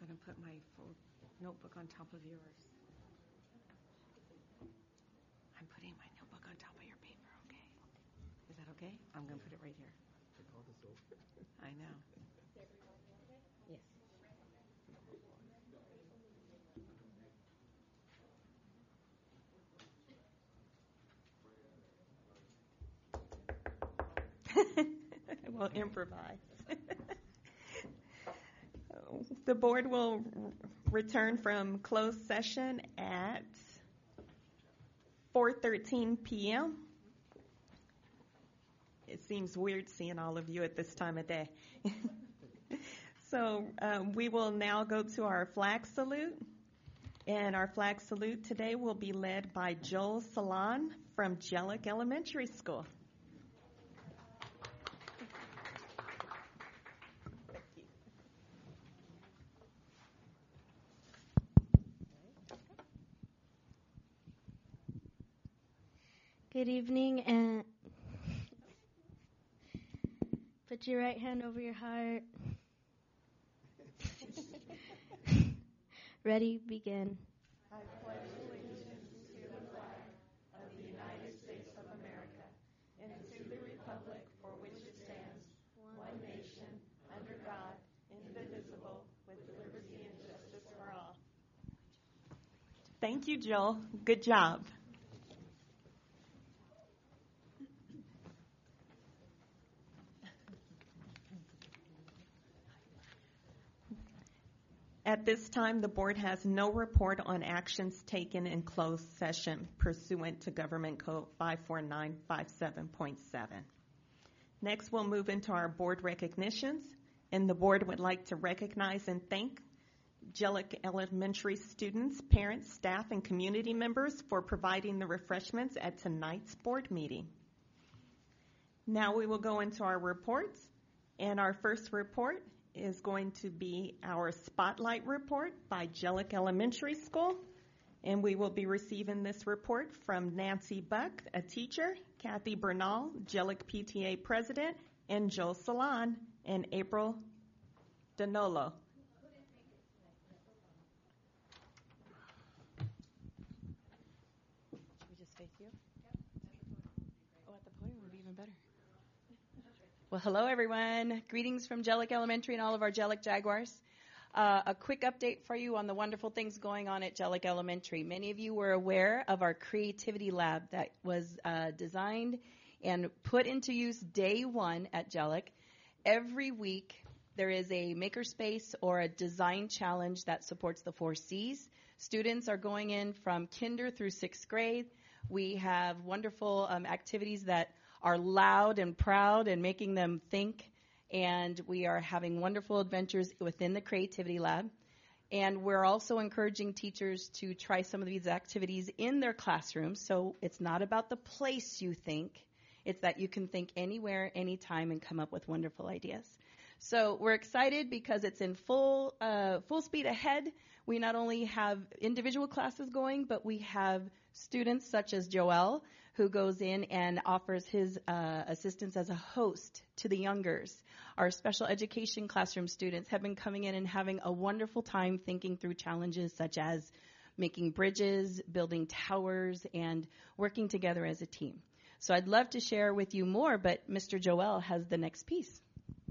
going to put my full notebook on top of yours. I'm putting my notebook on top of your paper, okay? Is that okay? I'm going to put it right here. I know. Yes. We'll improvise. The board will return from closed session at 4:13 p.m. It seems weird seeing all of you at this time of day. So we will now go to our flag salute. And our flag salute today will be led by Joel Salon from Jellic Elementary School. Good evening, and put your right hand over your heart. Ready, begin. I pledge allegiance to the flag of the United States of America and to the republic for which it stands, one nation, under God, indivisible, with liberty and justice for all. Thank you, Joel. Good job. At this time, the board has no report on actions taken in closed session pursuant to Government Code 54957.7. Next, we'll move into our board recognitions, and the board would like to recognize and thank Jellic Elementary students, parents, staff, and community members for providing the refreshments at tonight's board meeting. Now we will go into our reports, and our first report is going to be our Spotlight Report by Jellic Elementary School. And we will be receiving this report from Nancy Buck, a teacher, Kathy Bernal, Jellic PTA President, and Joe Salon, and April Danolo. Should we just face you? Oh, at the podium would be even better. Well, hello, everyone. Greetings from Jellic Elementary and all of our Jellic Jaguars. A quick update for you on the wonderful things going on at Jellic Elementary. Many of you were aware of our creativity lab that was designed and put into use day one at Jellic. Every week, there is a makerspace or a design challenge that supports the 4 C's. Students are going in from kinder through 6th grade. We have wonderful activities that are loud and proud and making them think, and we are having wonderful adventures within the Creativity Lab. And we're also encouraging teachers to try some of these activities in their classrooms, so it's not about the place you think, it's that you can think anywhere, anytime, and come up with wonderful ideas. So we're excited because it's in full speed ahead. We not only have individual classes going, but we have students such as Joel, who goes in and offers his assistance as a host to the youngers. Our special education classroom students have been coming in and having a wonderful time thinking through challenges such as making bridges, building towers, and working together as a team. So I'd love to share with you more, but Mr. Joel has the next piece.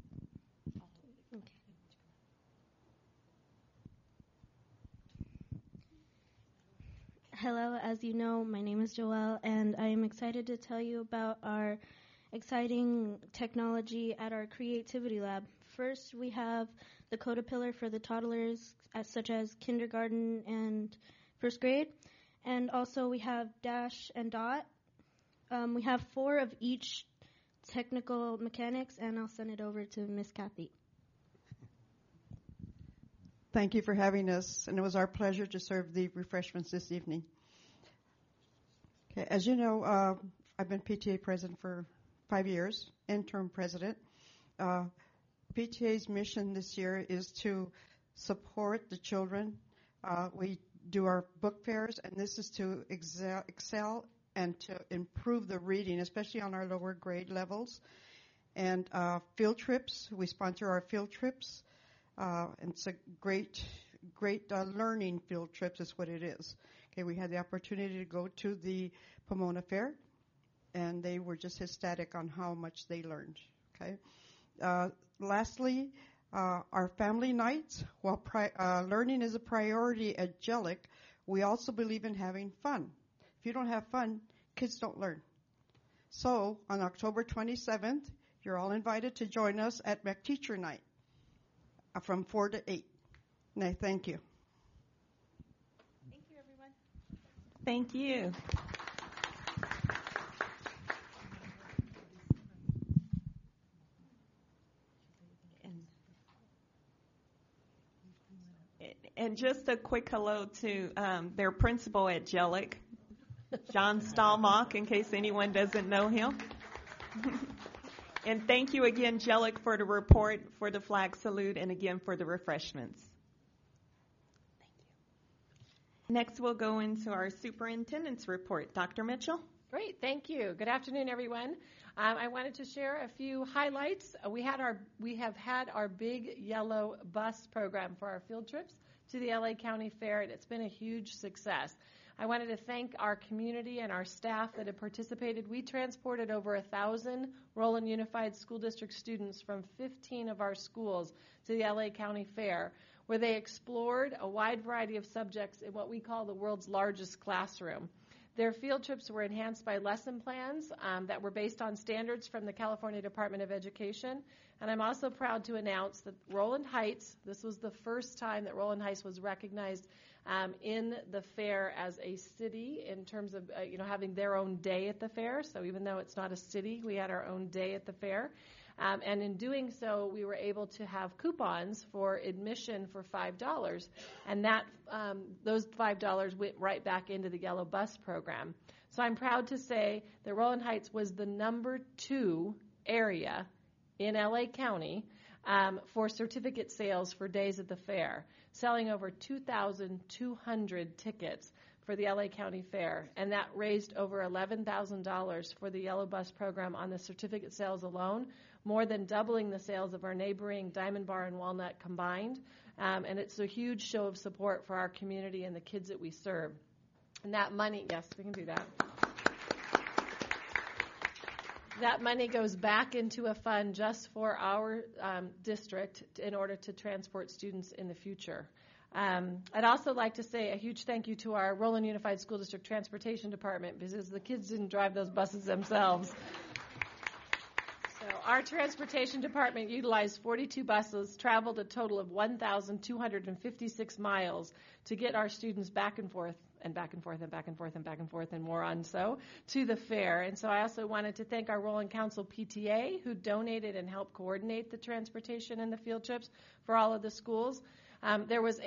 Hello, as you know, my name is Joelle, and I am excited to tell you about our exciting technology at our Creativity Lab. First, we have the Codapillar for the toddlers, such as kindergarten and 1st grade. And also we have Dash and Dot. We have 4 of each technical mechanics, and I'll send it over to Miss Kathy. Thank you for having us, and it was our pleasure to serve the refreshments this evening. Okay, as you know, I've been PTA president for 5 years, interim president. PTA's mission this year is to support the children. We do our book fairs, and this is to excel and to improve the reading, especially on our lower grade levels. And field trips, we sponsor our field trips. It's a great learning field trips is what it is. Okay, we had the opportunity to go to the Pomona Fair, and they were just ecstatic on how much they learned. Okay. Lastly, our family nights. While learning is a priority at Jellic, we also believe in having fun. If you don't have fun, kids don't learn. So on October 27th, you're all invited to join us at Rec Teacher Night from 4 to 8. And I thank you. Thank you, everyone. Thank you. And just a quick hello to their principal at Jellic, John Stallmock, in case anyone doesn't know him. And thank you again, Jellic, for the report, for the flag salute, and again for the refreshments. Thank you. Next, we'll go into our superintendent's report. Dr. Mitchell? Great, thank you. Good afternoon, everyone. I wanted to share a few highlights. We have had our big yellow bus program for our field trips to the LA County Fair, and it's been a huge success. I wanted to thank our community and our staff that have participated. We transported over 1,000 Roland Unified School District students from 15 of our schools to the LA County Fair, where they explored a wide variety of subjects in what we call the world's largest classroom. Their field trips were enhanced by lesson plans that were based on standards from the California Department of Education. And I'm also proud to announce that Roland Heights, this was the first time that Roland Heights was recognized in the fair as a city in terms of having their own day at the fair. So even though it's not a city, we had our own day at the fair. And in doing so, we were able to have coupons for admission for $5. And that those $5 went right back into the Yellow Bus program. So I'm proud to say that Roland Heights was the number 2 area in LA County for certificate sales for days at the fair, selling over 2,200 tickets for the LA County Fair, and that raised over $11,000 for the Yellow Bus program on the certificate sales alone, more than doubling the sales of our neighboring Diamond Bar and Walnut combined, and it's a huge show of support for our community and the kids that we serve. And that money, yes, we can do that. That money goes back into a fund just for our district in order to transport students in the future. I'd also like to say a huge thank you to our Roland Unified School District Transportation Department, because the kids didn't drive those buses themselves. So our transportation department utilized 42 buses, traveled a total of 1,256 miles to get our students back and forth and back and forth and back and forth and back and forth and more on so to the fair. And so I also wanted to thank our Roland Council PTA, who donated and helped coordinate the transportation and the field trips for all of the schools. There was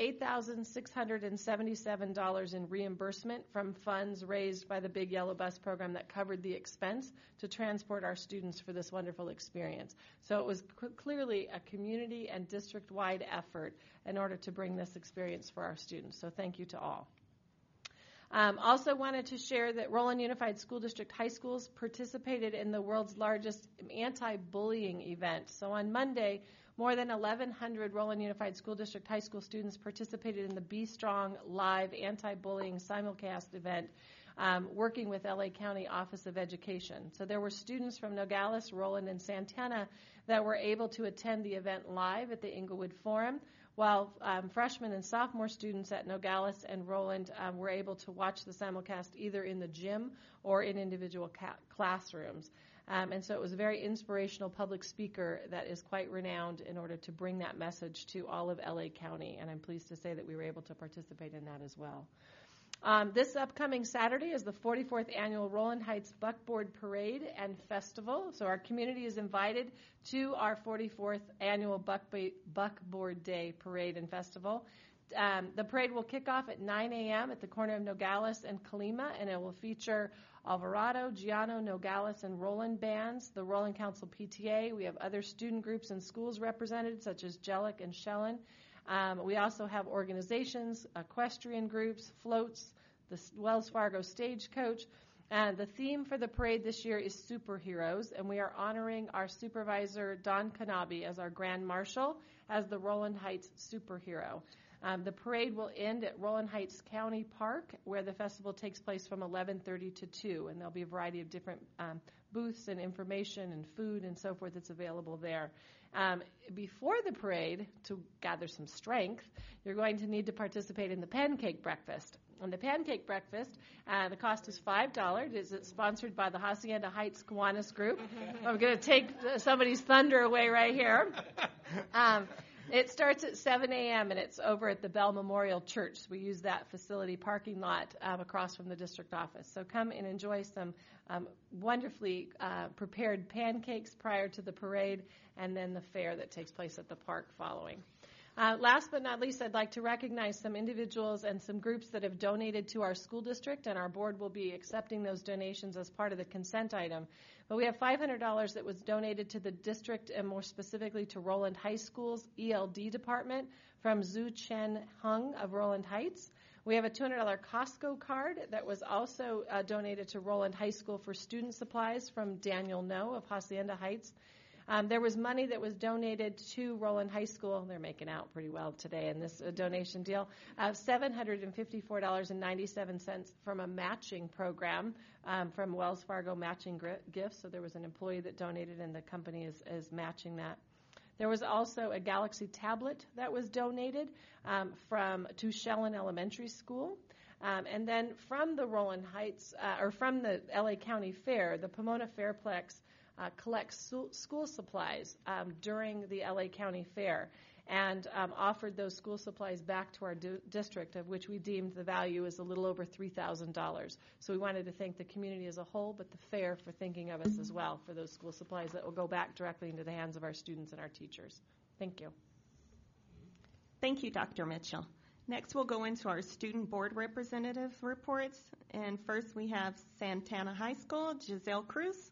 $8,677 in reimbursement from funds raised by the Big Yellow Bus program that covered the expense to transport our students for this wonderful experience. So it was clearly a community and district-wide effort in order to bring this experience for our students. So thank you to all. Also wanted to share that Roland Unified School District high schools participated in the world's largest anti-bullying event. So on Monday, more than 1,100 Roland Unified School District high school students participated in the Be Strong Live anti-bullying simulcast event, working with LA County Office of Education. So there were students from Nogales, Roland, and Santana that were able to attend the event live at the Inglewood Forum, while freshman and sophomore students at Nogales and Roland were able to watch the simulcast either in the gym or in individual classrooms. And so it was a very inspirational public speaker that is quite renowned in order to bring that message to all of LA County, and I'm pleased to say that we were able to participate in that as well. This upcoming Saturday is the 44th Annual Roland Heights Buckboard Parade and Festival. So our community is invited to our 44th Annual Buckboard Day Parade and Festival. The parade will kick off at 9 a.m. at the corner of Nogales and Colima, and it will feature Alvarado, Giano, Nogales, and Roland bands, the Roland Council PTA. We have other student groups and schools represented, such as Jellic and Shellen. We also have organizations, equestrian groups, floats, the Wells Fargo Stagecoach, And the theme for the parade this year is superheroes, and we are honoring our supervisor, Don Kanabi, as our Grand Marshal, as the Rowland Heights superhero. The parade will end at Rowland Heights County Park, where the festival takes place from 11:30 to 2, and there'll be a variety of different booths and information and food and so forth that's available there. Before the parade, to gather some strength, you're going to need to participate in the pancake breakfast. And the pancake breakfast, the cost is $5. It's sponsored by the Hacienda Heights Kiwanis Group. I'm going to take somebody's thunder away right here. It starts at 7 a.m. and it's over at the Bell Memorial Church. We use that facility parking lot across from the district office. So come and enjoy some wonderfully prepared pancakes prior to the parade, and then the fair that takes place at the park following. Last but not least, I'd like to recognize some individuals and some groups that have donated to our school district, and our board will be accepting those donations as part of the consent item. But we have $500 that was donated to the district, and more specifically to Rowland High School's ELD department from Zhu Chen Hung of Rowland Heights. We have a $200 Costco card that was also donated to Rowland High School for student supplies from Daniel No of Hacienda Heights. There was money that was donated to Rowland High School. They're making out pretty well today in this donation deal of $754.97 from a matching program from Wells Fargo Matching Gifts. So there was an employee that donated, and the company is matching that. There was also a Galaxy tablet that was donated to Shellen Elementary School. And then from the Rowland Heights, or from the LA County Fair, the Pomona Fairplex collects school supplies during the LA County Fair, and offered those school supplies back to our district, of which we deemed the value is a little over $3,000. So we wanted to thank the community as a whole, but the fair for thinking of us as well for those school supplies that will go back directly into the hands of our students and our teachers. Thank you. Thank you, Dr. Mitchell. Next, we'll go into our student board representative reports. And first, we have Santana High School, Giselle Cruz.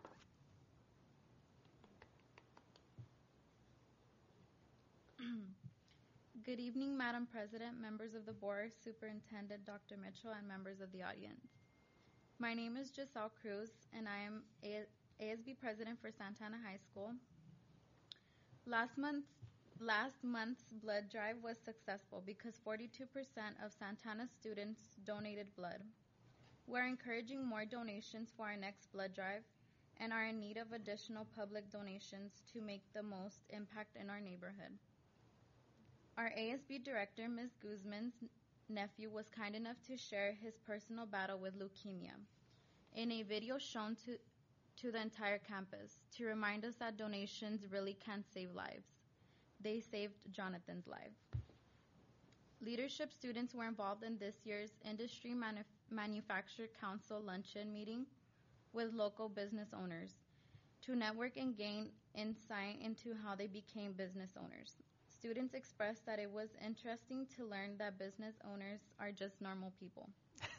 Good evening, Madam President, members of the board, Superintendent Dr. Mitchell, and members of the audience. My name is Giselle Cruz, and I am ASB President for Santana High School. Last month's blood drive was successful because 42% of Santana students donated blood. We're encouraging more donations for our next blood drive and are in need of additional public donations to make the most impact in our neighborhood. Our ASB director, Ms. Guzman's nephew, was kind enough to share his personal battle with leukemia in a video shown to the entire campus to remind us that donations really can save lives. They saved Jonathan's life. Leadership students were involved in this year's Industry Manufacturer Council luncheon meeting with local business owners to network and gain insight into how they became business owners. Students expressed that it was interesting to learn that business owners are just normal people.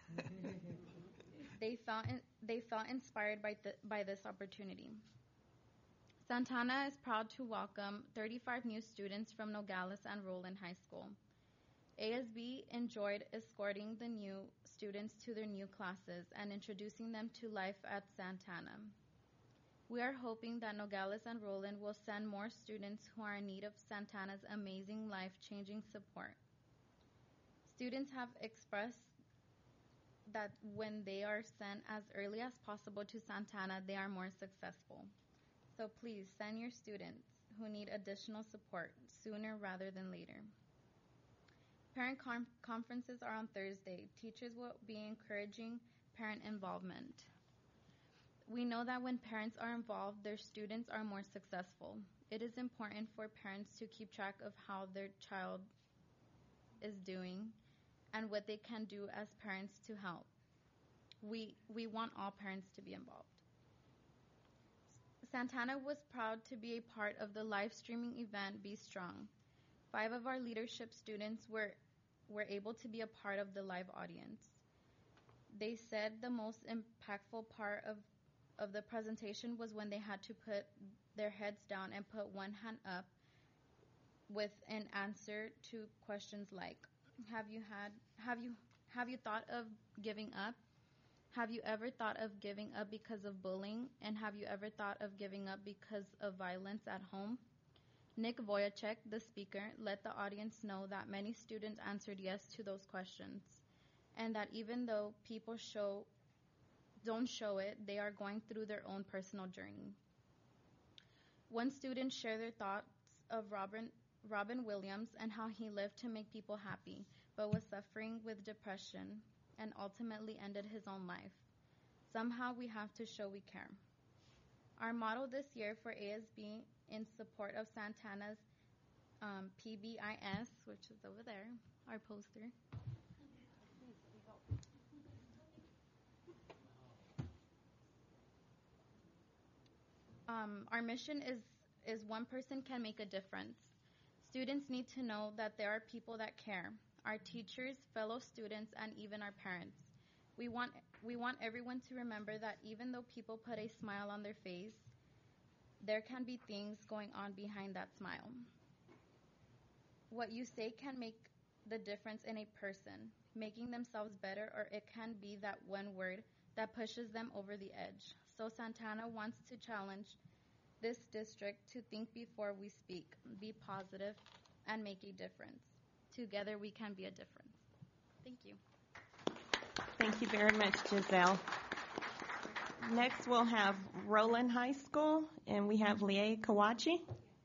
They felt inspired by this opportunity. Santana is proud to welcome 35 new students from Nogales and Rowland High School. ASB enjoyed escorting the new students to their new classes and introducing them to life at Santana. We are hoping that Nogales and Rowland will send more students who are in need of Santana's amazing life-changing support. Students have expressed that when they are sent as early as possible to Santana, they are more successful. So please send your students who need additional support sooner rather than later. Parent conferences are on Thursday. Teachers will be encouraging parent involvement. We know that when parents are involved, their students are more successful. It is important for parents to keep track of how their child is doing and what they can do as parents to help. We want all parents to be involved. Santana was proud to be a part of the live streaming event Be Strong. 5 of our leadership students were able to be a part of the live audience. They said the most impactful part of the presentation was when they had to put their heads down and put one hand up with an answer to questions like, have you thought of giving up? Have you ever thought of giving up because of bullying? And have you ever thought of giving up because of violence at home? Nick Voyachek, the speaker, let the audience know that many students answered yes to those questions, and that even though people don't show it, they are going through their own personal journey. One student shared their thoughts of Robin Williams and how he lived to make people happy, but was suffering with depression and ultimately ended his own life. Somehow we have to show we care. Our motto this year for ASB in support of Santana's PBIS, which is over there, our poster. Our mission is one person can make a difference. Students need to know that there are people that care. Our teachers, fellow students, and even our parents. We want everyone to remember that even though people put a smile on their face, there can be things going on behind that smile. What you say can make the difference in a person, making themselves better, or it can be that one word that pushes them over the edge. So Santana wants to challenge this district to think before we speak, be positive, and make a difference. Together we can be a difference. Thank you. Thank you very much, Giselle. Next, we'll have Roland High School, and we have Lie Kawachi.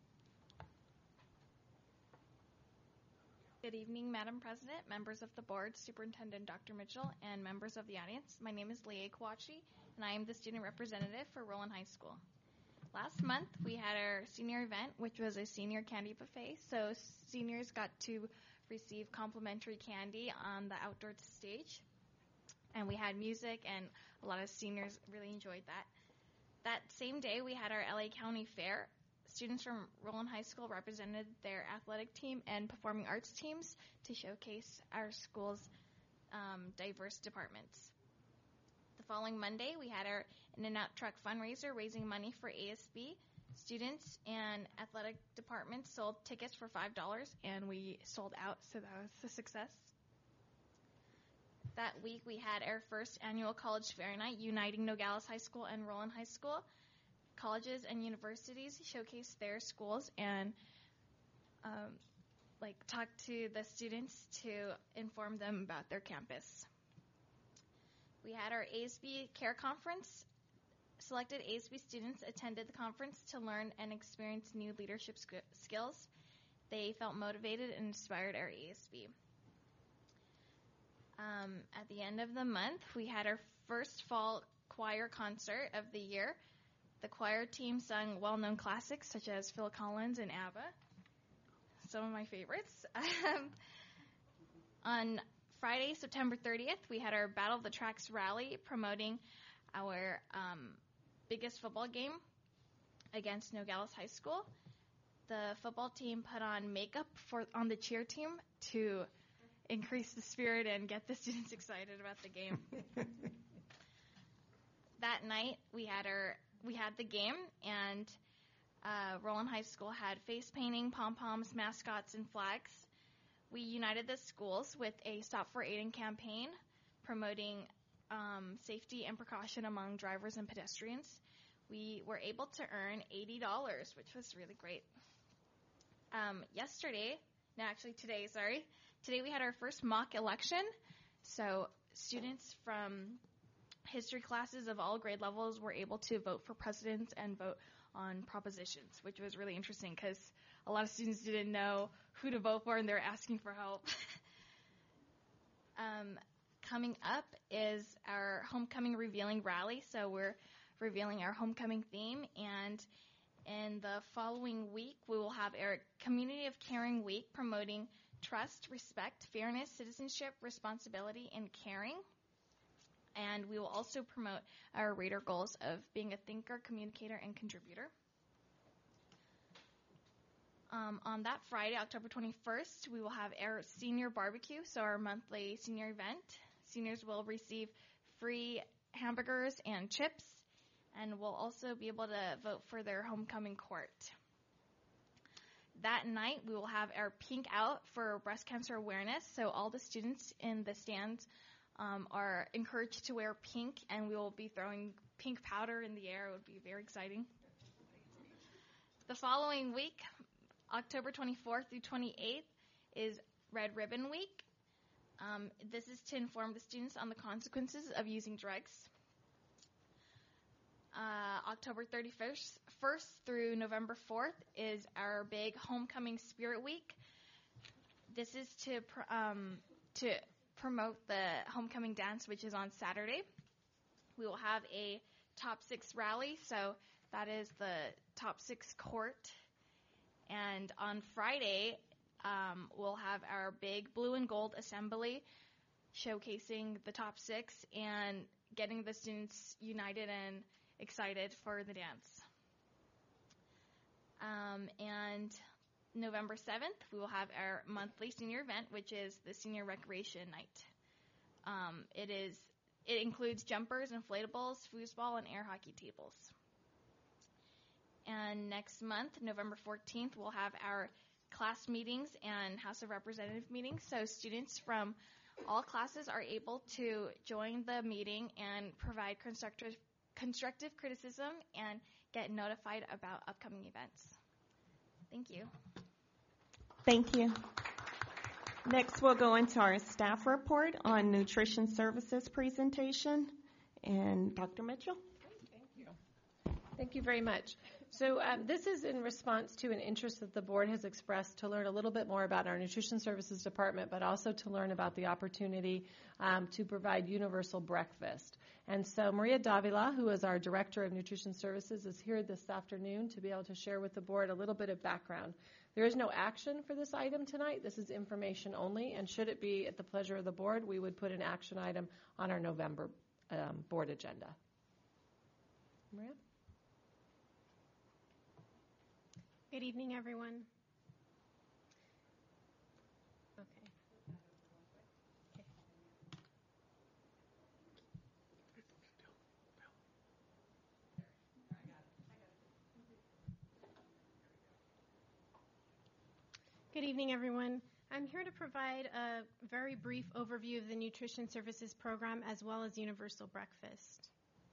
Good evening, Madam President, members of the board, Superintendent Dr. Mitchell, and members of the audience. My name is Lie Kawachi, and I am the student representative for Roland High School. Last month, we had our senior event, which was a senior candy buffet. So seniors got to receive complimentary candy on the outdoor stage. And we had music, and a lot of seniors really enjoyed that. That same day, we had our LA County Fair. Students from Roland High School represented their athletic team and performing arts teams to showcase our school's diverse departments. The following Monday, we had our In-N-Out Truck fundraiser raising money for ASB. Students and athletic departments sold tickets for $5, and we sold out, so that was a success. That week, we had our first annual college fair night, uniting Nogales High School and Roland High School. Colleges and universities showcased their schools and talk to the students to inform them about their campus. We had our ASB Care Conference. Selected ASB students attended the conference to learn and experience new leadership skills. They felt motivated and inspired our ASB. At the end of the month, we had our first fall choir concert of the year. The choir team sung well-known classics such as Phil Collins and ABBA, some of my favorites. On Friday, September 30th, we had our Battle of the Tracks rally promoting our biggest football game against Nogales High School. The football team put on makeup on the cheer team to increase the spirit and get the students excited about the game. That night, we had the game, and Roland High School had face painting, pom-poms, mascots, and flags. We united the schools with a Stop for Aiden campaign promoting safety and precaution among drivers and pedestrians. We were able to earn $80, which was really great. Today we had our first mock election. So students from history classes of all grade levels were able to vote for presidents and vote on propositions, which was really interesting because a lot of students didn't know who to vote for and they were asking for help. Coming up is our homecoming revealing rally. So we're revealing our homecoming theme, and in the following week we will have our Community of Caring Week promoting trust, respect, fairness, citizenship, responsibility, and caring. And we will also promote our Raider goals of being a thinker, communicator, and contributor. On that Friday, October 21st, we will have our senior barbecue, so our monthly senior event. Seniors will receive free hamburgers and chips, and will also be able to vote for their homecoming court. That night, we will have our pink out for breast cancer awareness, so all the students in the stands are encouraged to wear pink, and we will be throwing pink powder in the air. It would be very exciting. The following week, October 24th through 28th, is Red Ribbon Week. This is to inform the students on the consequences of using drugs. October 31st through November 4th is our big Homecoming Spirit Week. This is to promote the homecoming dance, which is on Saturday. We will have a top 6 rally, so that is the top 6 court. And on Friday, we'll have our big blue and gold assembly showcasing the top 6 and getting the students united and excited for the dance. And November 7th, we will have our monthly senior event, which is the Senior Recreation Night. It includes jumpers, inflatables, foosball, and air hockey tables. And next month, November 14th, we'll have our class meetings and House of Representative meetings. So students from all classes are able to join the meeting and provide constructive criticism and get notified about upcoming events. Thank you. Thank you. Next, we'll go into our staff report on nutrition services presentation. And Dr. Mitchell? Thank you. Thank you very much. So this is in response to an interest that the board has expressed to learn a little bit more about our nutrition services department, but also to learn about the opportunity to provide universal breakfast. And so Maria Davila, who is our Director of Nutrition Services, is here this afternoon to be able to share with the board a little bit of background. There is no action for this item tonight. This is information only, and should it be at the pleasure of the board, we would put an action item on our November board agenda. Maria? Good evening, everyone. Okay. Good evening, everyone. I'm here to provide a very brief overview of the Nutrition Services Program as well as Universal Breakfast.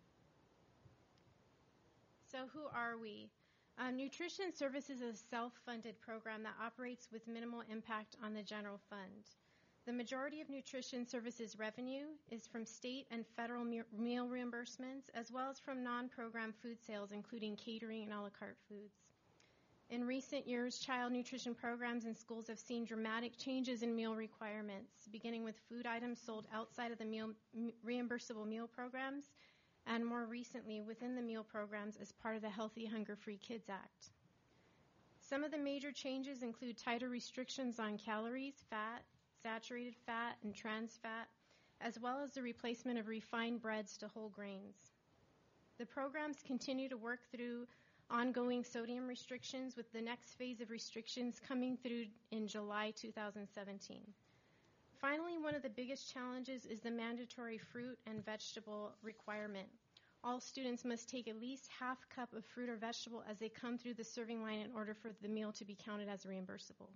So who are we? Nutrition Services is a self-funded program that operates with minimal impact on the general fund. The majority of Nutrition Services revenue is from state and federal meal reimbursements, as well as from non-program food sales, including catering and a la carte foods. In recent years, child nutrition programs in schools have seen dramatic changes in meal requirements, beginning with food items sold outside of the reimbursable meal programs, and more recently within the meal programs as part of the Healthy Hunger-Free Kids Act. Some of the major changes include tighter restrictions on calories, fat, saturated fat, and trans fat, as well as the replacement of refined breads to whole grains. The programs continue to work through ongoing sodium restrictions, with the next phase of restrictions coming through in July 2017. Finally, one of the biggest challenges is the mandatory fruit and vegetable requirement. All students must take at least half cup of fruit or vegetable as they come through the serving line in order for the meal to be counted as reimbursable.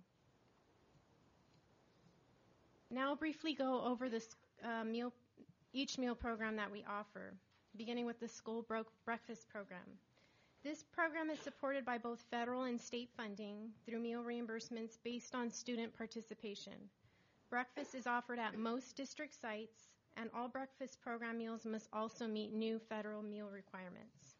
Now I'll briefly go over this each meal program that we offer, beginning with the school breakfast program. This program is supported by both federal and state funding through meal reimbursements based on student participation. Breakfast is offered at most district sites, and all breakfast program meals must also meet new federal meal requirements.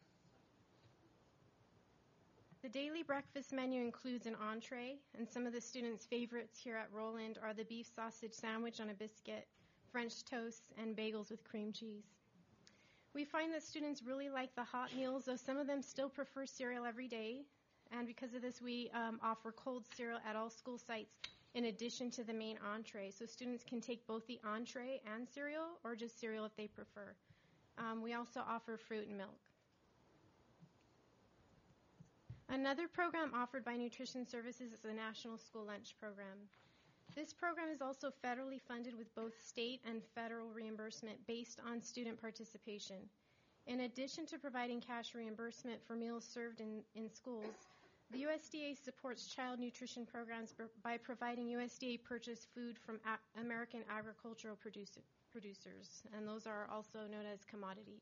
The daily breakfast menu includes an entree, and some of the students' favorites here at Roland are the beef sausage sandwich on a biscuit, French toast, and bagels with cream cheese. We find that students really like the hot meals, though some of them still prefer cereal every day, and because of this, we offer cold cereal at all school sites in addition to the main entree, so students can take both the entree and cereal, or just cereal if they prefer. We also offer fruit and milk. Another program offered by Nutrition Services is the National School Lunch Program. This program is also federally funded with both state and federal reimbursement based on student participation. In addition to providing cash reimbursement for meals served in schools, the USDA supports child nutrition programs by providing USDA purchased food from American agricultural producers, and those are also known as commodity.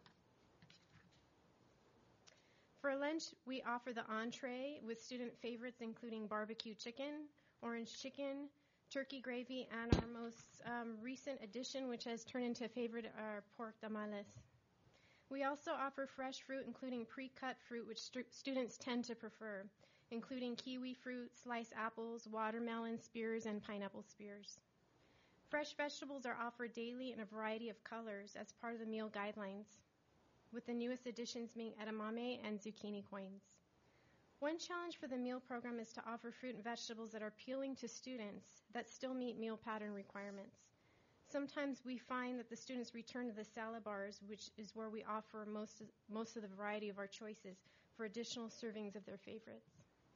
For lunch, we offer the entree with student favorites including barbecue chicken, orange chicken, turkey gravy, and our most recent addition, which has turned into a favorite, are pork tamales. We also offer fresh fruit, including pre-cut fruit, which students tend to prefer, including kiwi fruit, sliced apples, watermelon spears, and pineapple spears. Fresh vegetables are offered daily in a variety of colors as part of the meal guidelines, with the newest additions being edamame and zucchini coins. One challenge for the meal program is to offer fruit and vegetables that are appealing to students that still meet meal pattern requirements. Sometimes we find that the students return to the salad bars, which is where we offer most of the variety of our choices for additional servings of their favorites.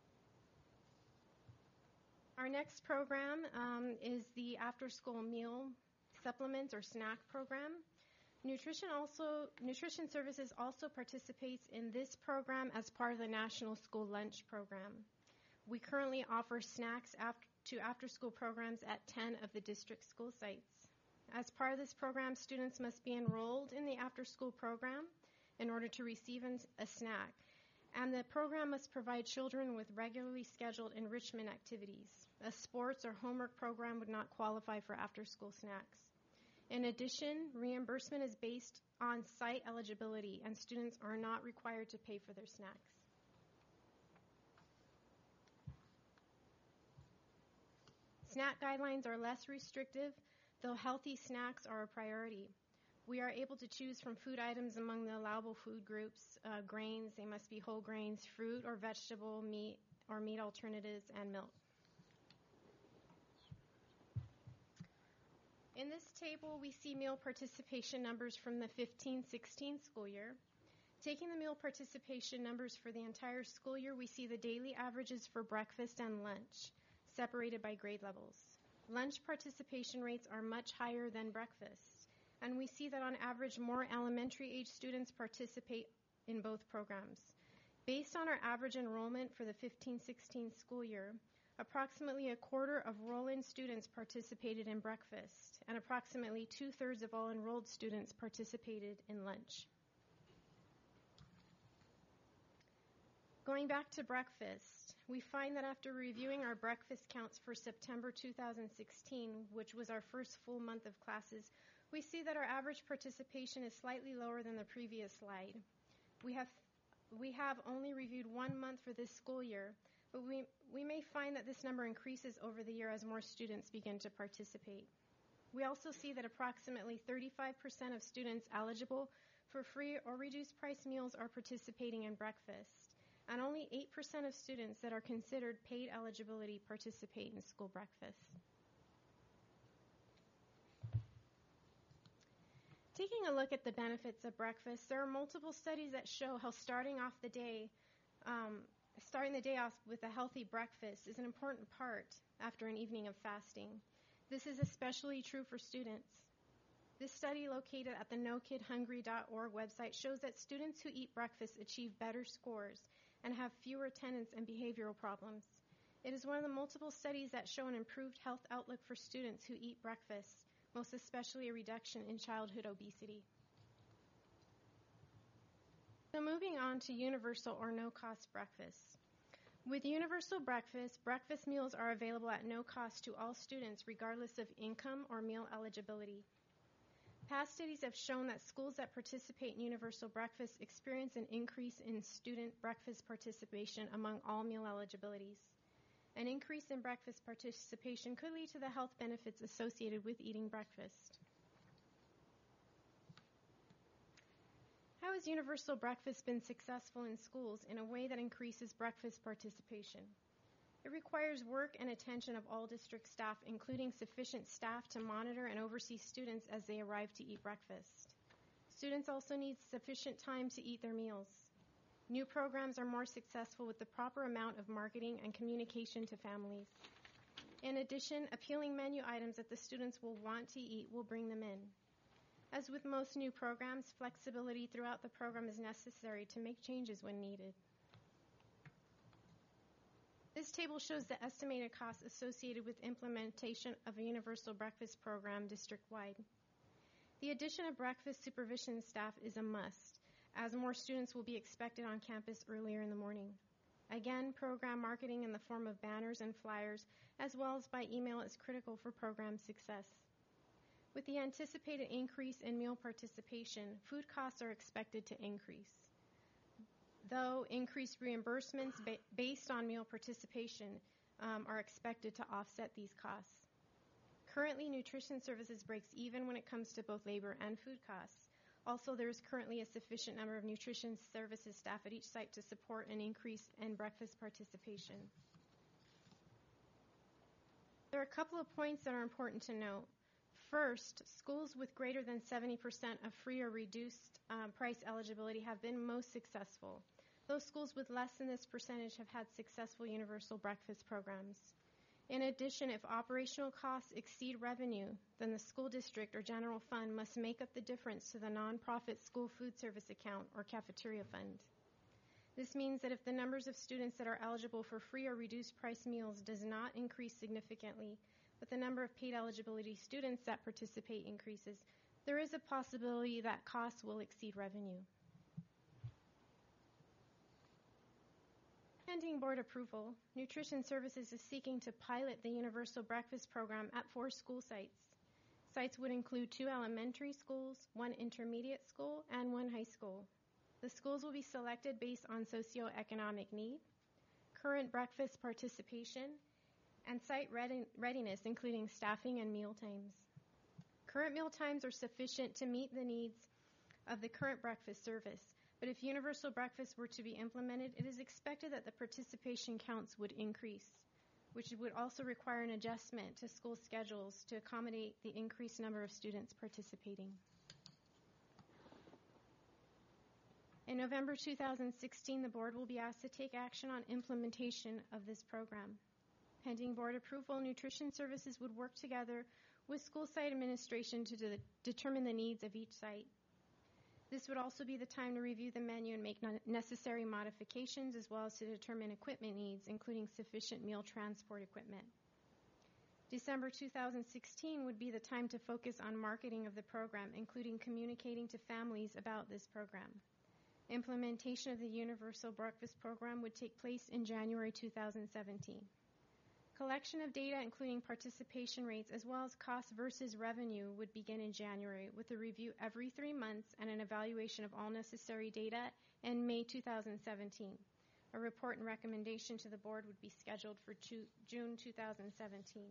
Our next program is the after-school meal supplements or snack program. Nutrition Services also participates in this program as part of the National School Lunch Program. We currently offer snacks to after-school programs at 10 of the district school sites. As part of this program, students must be enrolled in the after-school program in order to receive a snack, and the program must provide children with regularly scheduled enrichment activities. A sports or homework program would not qualify for after-school snacks. In addition, reimbursement is based on site eligibility, and students are not required to pay for their snacks. Snack guidelines are less restrictive, though healthy snacks are a priority. We are able to choose from food items among the allowable food groups, grains, they must be whole grains, fruit or vegetable, meat or meat alternatives, and milk. In this table, we see meal participation numbers from the 15-16 school year. Taking the meal participation numbers for the entire school year, we see the daily averages for breakfast and lunch, separated by grade levels. Lunch participation rates are much higher than breakfast, and we see that on average more elementary age students participate in both programs. Based on our average enrollment for the 15-16 school year, approximately a quarter of roll-in students participated in breakfast, and approximately 2/3 of all enrolled students participated in lunch. Going back to breakfast, we find that after reviewing our breakfast counts for September 2016, which was our first full month of classes, we see that our average participation is slightly lower than the previous slide. We have only reviewed 1 month for this school year, but we may find that this number increases over the year as more students begin to participate. We also see that approximately 35% of students eligible for free or reduced price meals are participating in breakfast, and only 8% of students that are considered paid eligibility participate in school breakfast. Taking a look at the benefits of breakfast, there are multiple studies that show how starting the day off with a healthy breakfast is an important part after an evening of fasting. This is especially true for students. This study, located at the NoKidHungry.org website, shows that students who eat breakfast achieve better scores and have fewer attendance and behavioral problems. It is one of the multiple studies that show an improved health outlook for students who eat breakfast, most especially a reduction in childhood obesity. So moving on to universal or no-cost breakfast. With universal breakfast, breakfast meals are available at no cost to all students regardless of income or meal eligibility. Past studies have shown that schools that participate in universal breakfast experience an increase in student breakfast participation among all meal eligibilities. An increase in breakfast participation could lead to the health benefits associated with eating breakfast. How has universal breakfast been successful in schools in a way that increases breakfast participation? It requires work and attention of all district staff, including sufficient staff to monitor and oversee students as they arrive to eat breakfast. Students also need sufficient time to eat their meals. New programs are more successful with the proper amount of marketing and communication to families. In addition, appealing menu items that the students will want to eat will bring them in. As with most new programs, flexibility throughout the program is necessary to make changes when needed. This table shows the estimated costs associated with implementation of a universal breakfast program district-wide. The addition of breakfast supervision staff is a must, as more students will be expected on campus earlier in the morning. Again, program marketing in the form of banners and flyers, as well as by email, is critical for program success. With the anticipated increase in meal participation, food costs are expected to increase. Though increased reimbursements based on meal participation are expected to offset these costs. Currently, nutrition services breaks even when it comes to both labor and food costs. Also, there is currently a sufficient number of nutrition services staff at each site to support an increase in breakfast participation. There are a couple of points that are important to note. First, schools with greater than 70% of free or reduced price eligibility have been most successful. Those schools with less than this percentage have had successful universal breakfast programs. In addition, if operational costs exceed revenue, then the school district or general fund must make up the difference to the nonprofit school food service account or cafeteria fund. This means that if the numbers of students that are eligible for free or reduced price meals does not increase significantly, but the number of paid eligibility students that participate increases, there is a possibility that costs will exceed revenue. Pending board approval, Nutrition Services is seeking to pilot the Universal Breakfast Program at 4 school sites. Sites would include 2 elementary schools, 1 intermediate school, and 1 high school. The schools will be selected based on socioeconomic need, current breakfast participation, and site readiness, including staffing and meal times. Current meal times are sufficient to meet the needs of the current breakfast service. But if universal breakfast were to be implemented, it is expected that the participation counts would increase, which would also require an adjustment to school schedules to accommodate the increased number of students participating. In November 2016, the board will be asked to take action on implementation of this program. Pending board approval, Nutrition Services would work together with school site administration to determine the needs of each site. This would also be the time to review the menu and make necessary modifications, as well as to determine equipment needs, including sufficient meal transport equipment. December 2016 would be the time to focus on marketing of the program, including communicating to families about this program. Implementation of the Universal Breakfast Program would take place in January 2017. Collection of data, including participation rates, as well as cost versus revenue, would begin in January, with a review every 3 months and an evaluation of all necessary data in May 2017. A report and recommendation to the board would be scheduled for June 2017.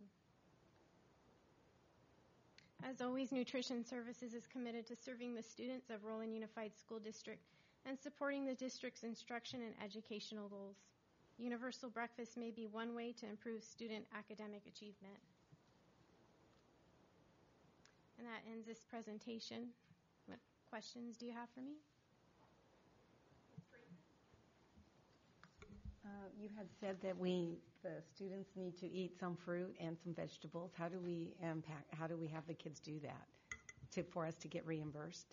As always, Nutrition Services is committed to serving the students of Roland Unified School District and supporting the district's instruction and educational goals. Universal breakfast may be one way to improve student academic achievement. And that ends this presentation. What questions do you have for me? You had said that the students need to eat some fruit and some vegetables. How do we have the kids do that for us to get reimbursed?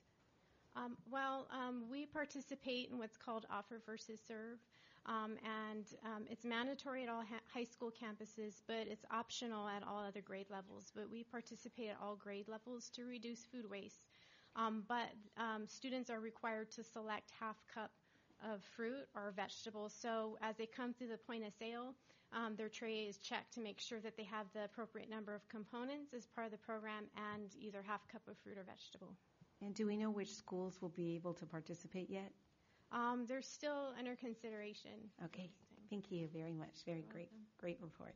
We participate in what's called offer versus serve, and it's mandatory at all high school campuses, but it's optional at all other grade levels. But we participate at all grade levels to reduce food waste. But students are required to select half cup of fruit or vegetables. So as they come through the point of sale, their tray is checked to make sure that they have the appropriate number of components as part of the program and either half cup of fruit or vegetable. And do we know which schools will be able to participate yet? They're still under consideration. Okay. Thank you very much. Very great report.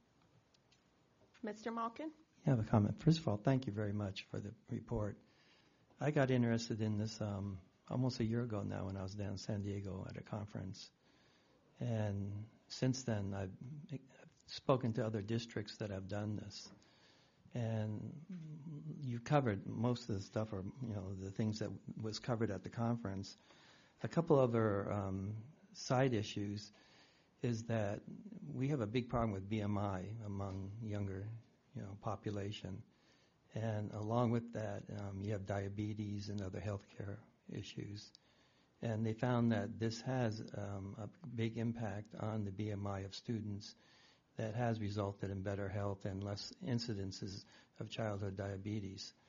Mr. Malkin? I have a comment. First of all, thank you very much for the report. I got interested in this almost a year ago now when I was down in San Diego at a conference. And since then, I've spoken to other districts that have done this. And you covered most of the stuff, or the things that was covered at the conference. A couple other side issues is that we have a big problem with BMI among younger, population, and along with that, you have diabetes and other healthcare issues. And they found that this has a big impact on the BMI of students. That has resulted in better health and less incidences of childhood diabetes.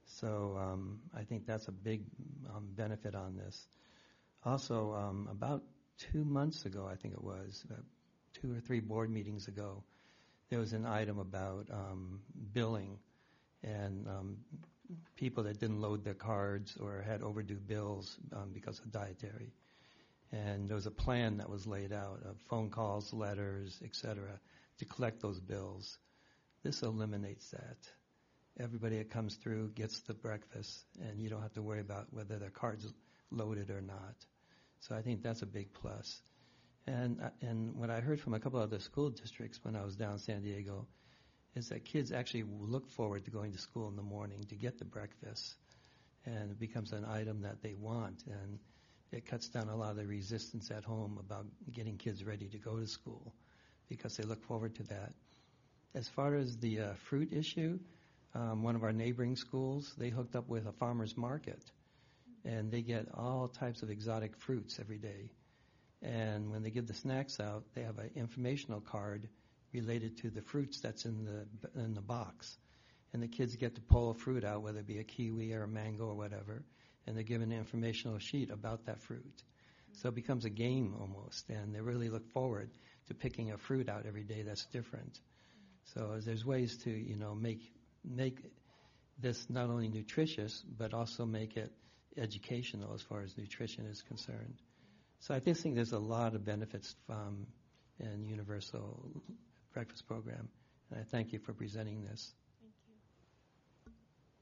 So I think that's a big benefit on this. Also, about 2 months ago, I think it was, 2 or 3 board meetings ago, there was an item about billing and people that didn't load their cards or had overdue bills because of dietary. And there was a plan that was laid out of phone calls, letters, etc., to collect those bills. This eliminates that. Everybody that comes through gets the breakfast, and you don't have to worry about whether their card's loaded or not. So I think that's a big plus. And what I heard from a couple of other school districts when I was down in San Diego is that kids actually look forward to going to school in the morning to get the breakfast, and it becomes an item that they want, and it cuts down a lot of the resistance at home about getting kids ready to go to school because they look forward to that. As far as the fruit issue, one of our neighboring schools, they hooked up with a farmer's market, and they get all types of exotic fruits every day. And when they give the snacks out, they have an informational card related to the fruits that's in the box. And the kids get to pull a fruit out, whether it be a kiwi or a mango or whatever, and they're given an informational sheet about that fruit. So it becomes a game almost, and they really look forward to picking a fruit out every day that's different. So there's ways to, make this not only nutritious, but also make it educational as far as nutrition is concerned. So I just think there's a lot of benefits in Universal Breakfast Program, and I thank you for presenting this. Thank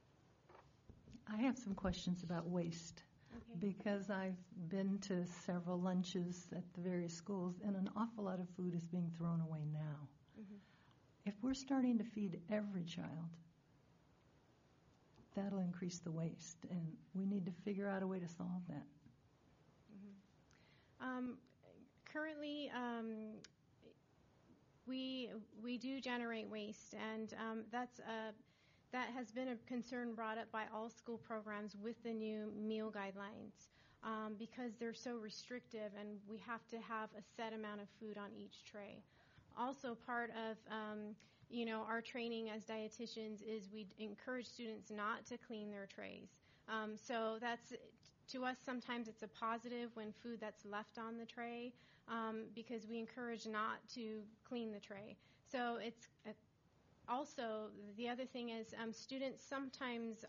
you. I have some questions about waste. Okay. Because I've been to several lunches at the various schools, and an awful lot of food is being thrown away now. Mm-hmm. If we're starting to feed every child, that'll increase the waste, and we need to figure out a way to solve that. Mm-hmm. Currently, we do generate waste, and that has been a concern brought up by all school programs with the new meal guidelines because they're so restrictive, and we have to have a set amount of food on each tray. Also, part of our training as dietitians is we encourage students not to clean their trays. So that's, to us, sometimes it's a positive when food that's left on the tray because we encourage not to clean the tray. So it's also, the other thing is students sometimes,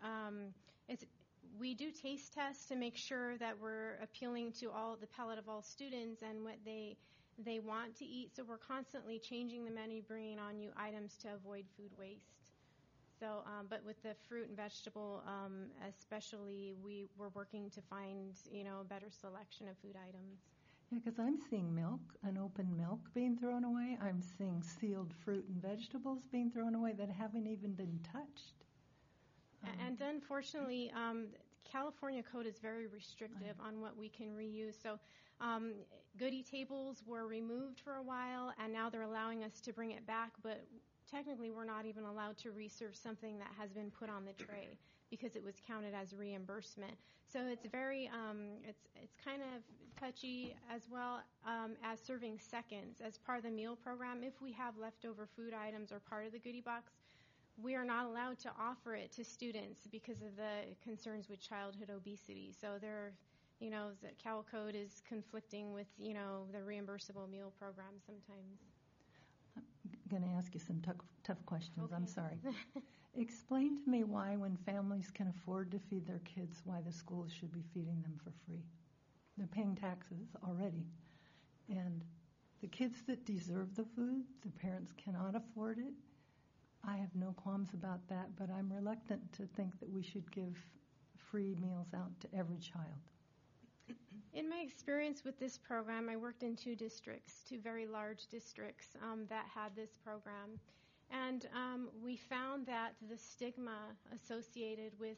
we do taste tests to make sure that we're appealing to the palate of all students and what they want to eat. So we're constantly changing the menu, bringing on new items to avoid food waste. So, but with the fruit and vegetable, especially, we're working to find, a better selection of food items. Yeah, because I'm seeing milk, unopened milk being thrown away. I'm seeing sealed fruit and vegetables being thrown away that haven't even been touched. And unfortunately, California code is very restrictive on what we can reuse. So goodie tables were removed for a while, and now they're allowing us to bring it back, but technically we're not even allowed to reserve something that has been put on the tray because it was counted as reimbursement. So it's very, it's kind of touchy, as well as serving seconds. As part of the meal program, if we have leftover food items or part of the goodie box, we are not allowed to offer it to students because of the concerns with childhood obesity. So the Cal Code is conflicting with, the reimbursable meal program sometimes. I'm going to ask you some tough questions. Okay. I'm sorry. Explain to me why, when families can afford to feed their kids, why the schools should be feeding them for free. They're paying taxes already. And the kids that deserve the food, the parents cannot afford it. I have no qualms about that, but I'm reluctant to think that we should give free meals out to every child. In my experience with this program, I worked in 2 districts, 2 very large districts that had this program. And we found that the stigma associated with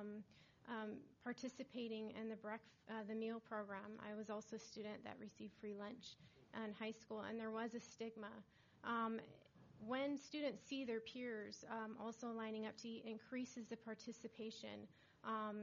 participating in the meal program, I was also a student that received free lunch in high school, and there was a stigma. When students see their peers also lining up to eat, increases the participation, of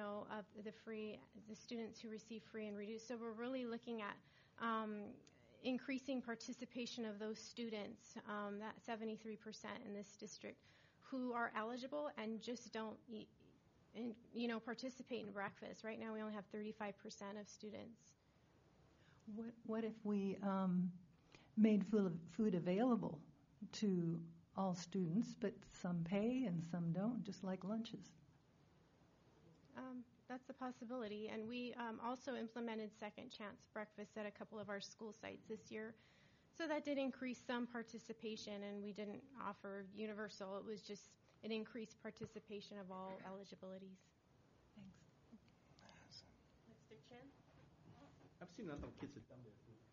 the students who receive free and reduced. So we're really looking at increasing participation of those students, that 73% in this district, who are eligible and just don't eat, participate in breakfast. Right now we only have 35% of students. What if we made food available to all students, but some pay and some don't, just like lunches? That's a possibility. And we also implemented second chance breakfast at a couple of our school sites this year. So that did increase some participation, and we didn't offer universal. It was just an increased participation of all eligibilities. Thanks. Mr. Chen? I've seen a lot of kids that dump their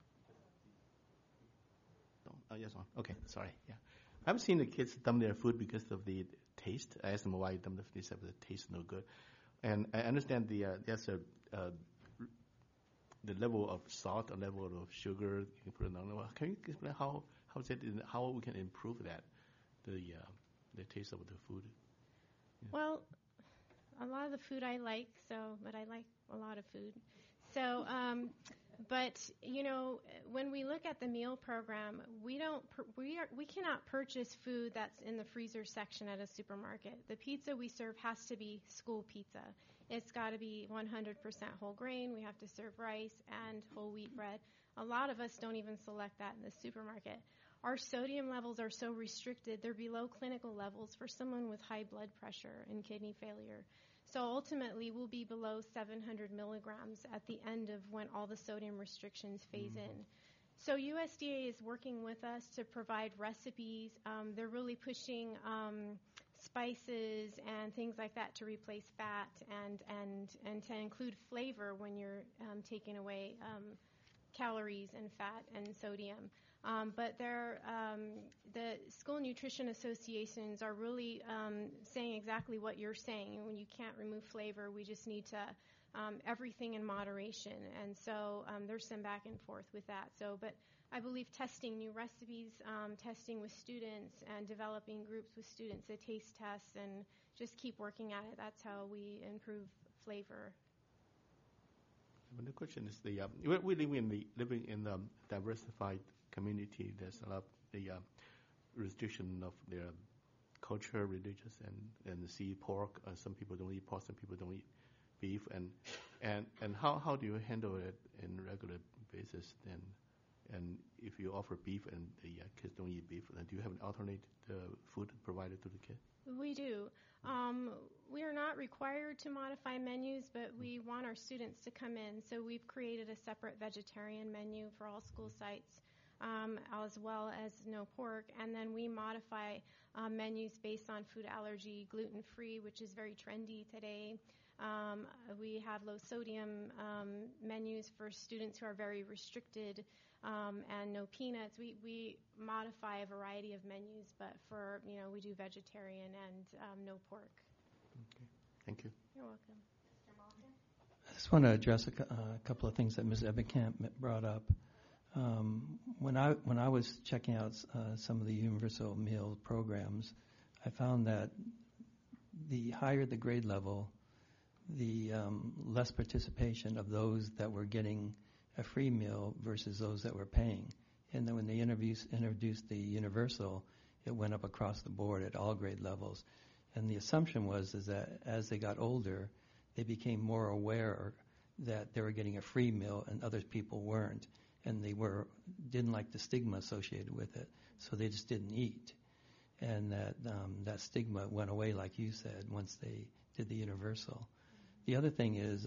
food. Oh, yes, on. Okay, sorry. Yeah, I've seen the kids dump their food because of the taste. I asked them why you dump the food. They said the taste is no good. And I understand there's the level of salt, the level of sugar. You can put it on. Can you explain how we can improve that, the taste of the food? Yeah. Well, a lot of the food I like, but I like a lot of food. So, but when we look at the meal program, we cannot purchase food that's in the freezer section at a supermarket. The pizza we serve has to be school pizza. It's got to be 100% whole grain. We have to serve rice and whole wheat bread. A lot of us don't even select that in the supermarket. Our sodium levels are so restricted, they're below clinical levels for someone with high blood pressure and kidney failure. So ultimately, we'll be below 700 milligrams at the end of when all the sodium restrictions phase in. So USDA is working with us to provide recipes. They're really pushing spices and things like that to replace fat and to include flavor when you're taking away calories and fat and sodium. But the school nutrition associations are really saying exactly what you're saying. When you can't remove flavor, we just need to everything in moderation. And so there's some back and forth with that. But I believe testing new recipes, testing with students, and developing groups with students that taste tests and just keep working at it. That's how we improve flavor. The question is we living in a diversified community. There's a lot of the restriction of their culture, religious, and see pork. Some people don't eat pork. Some people don't eat beef. And how do you handle it in regular basis? And if you offer beef and the kids don't eat beef, then do you have an alternate food provided to the kids? We do. We are not required to modify menus, but we want our students to come in. So we've created a separate vegetarian menu for all school sites, as well as no pork. And then we modify menus based on food allergy, gluten-free, which is very trendy today. We have low sodium menus for students who are very restricted, and no peanuts. We modify a variety of menus, but we do vegetarian and no pork. Okay, thank you. You're welcome. Mr. Malkin? I just want to address a couple of things that Ms. Ebenkamp brought up. When I was checking out some of the universal meal programs, I found that the higher the grade level, the less participation of those that were getting a free meal versus those that were paying. And then when they introduced the universal, it went up across the board at all grade levels. And the assumption was that as they got older, they became more aware that they were getting a free meal and other people weren't. And they didn't like the stigma associated with it, so they just didn't eat. And that stigma went away, like you said, once they did the universal. The other thing is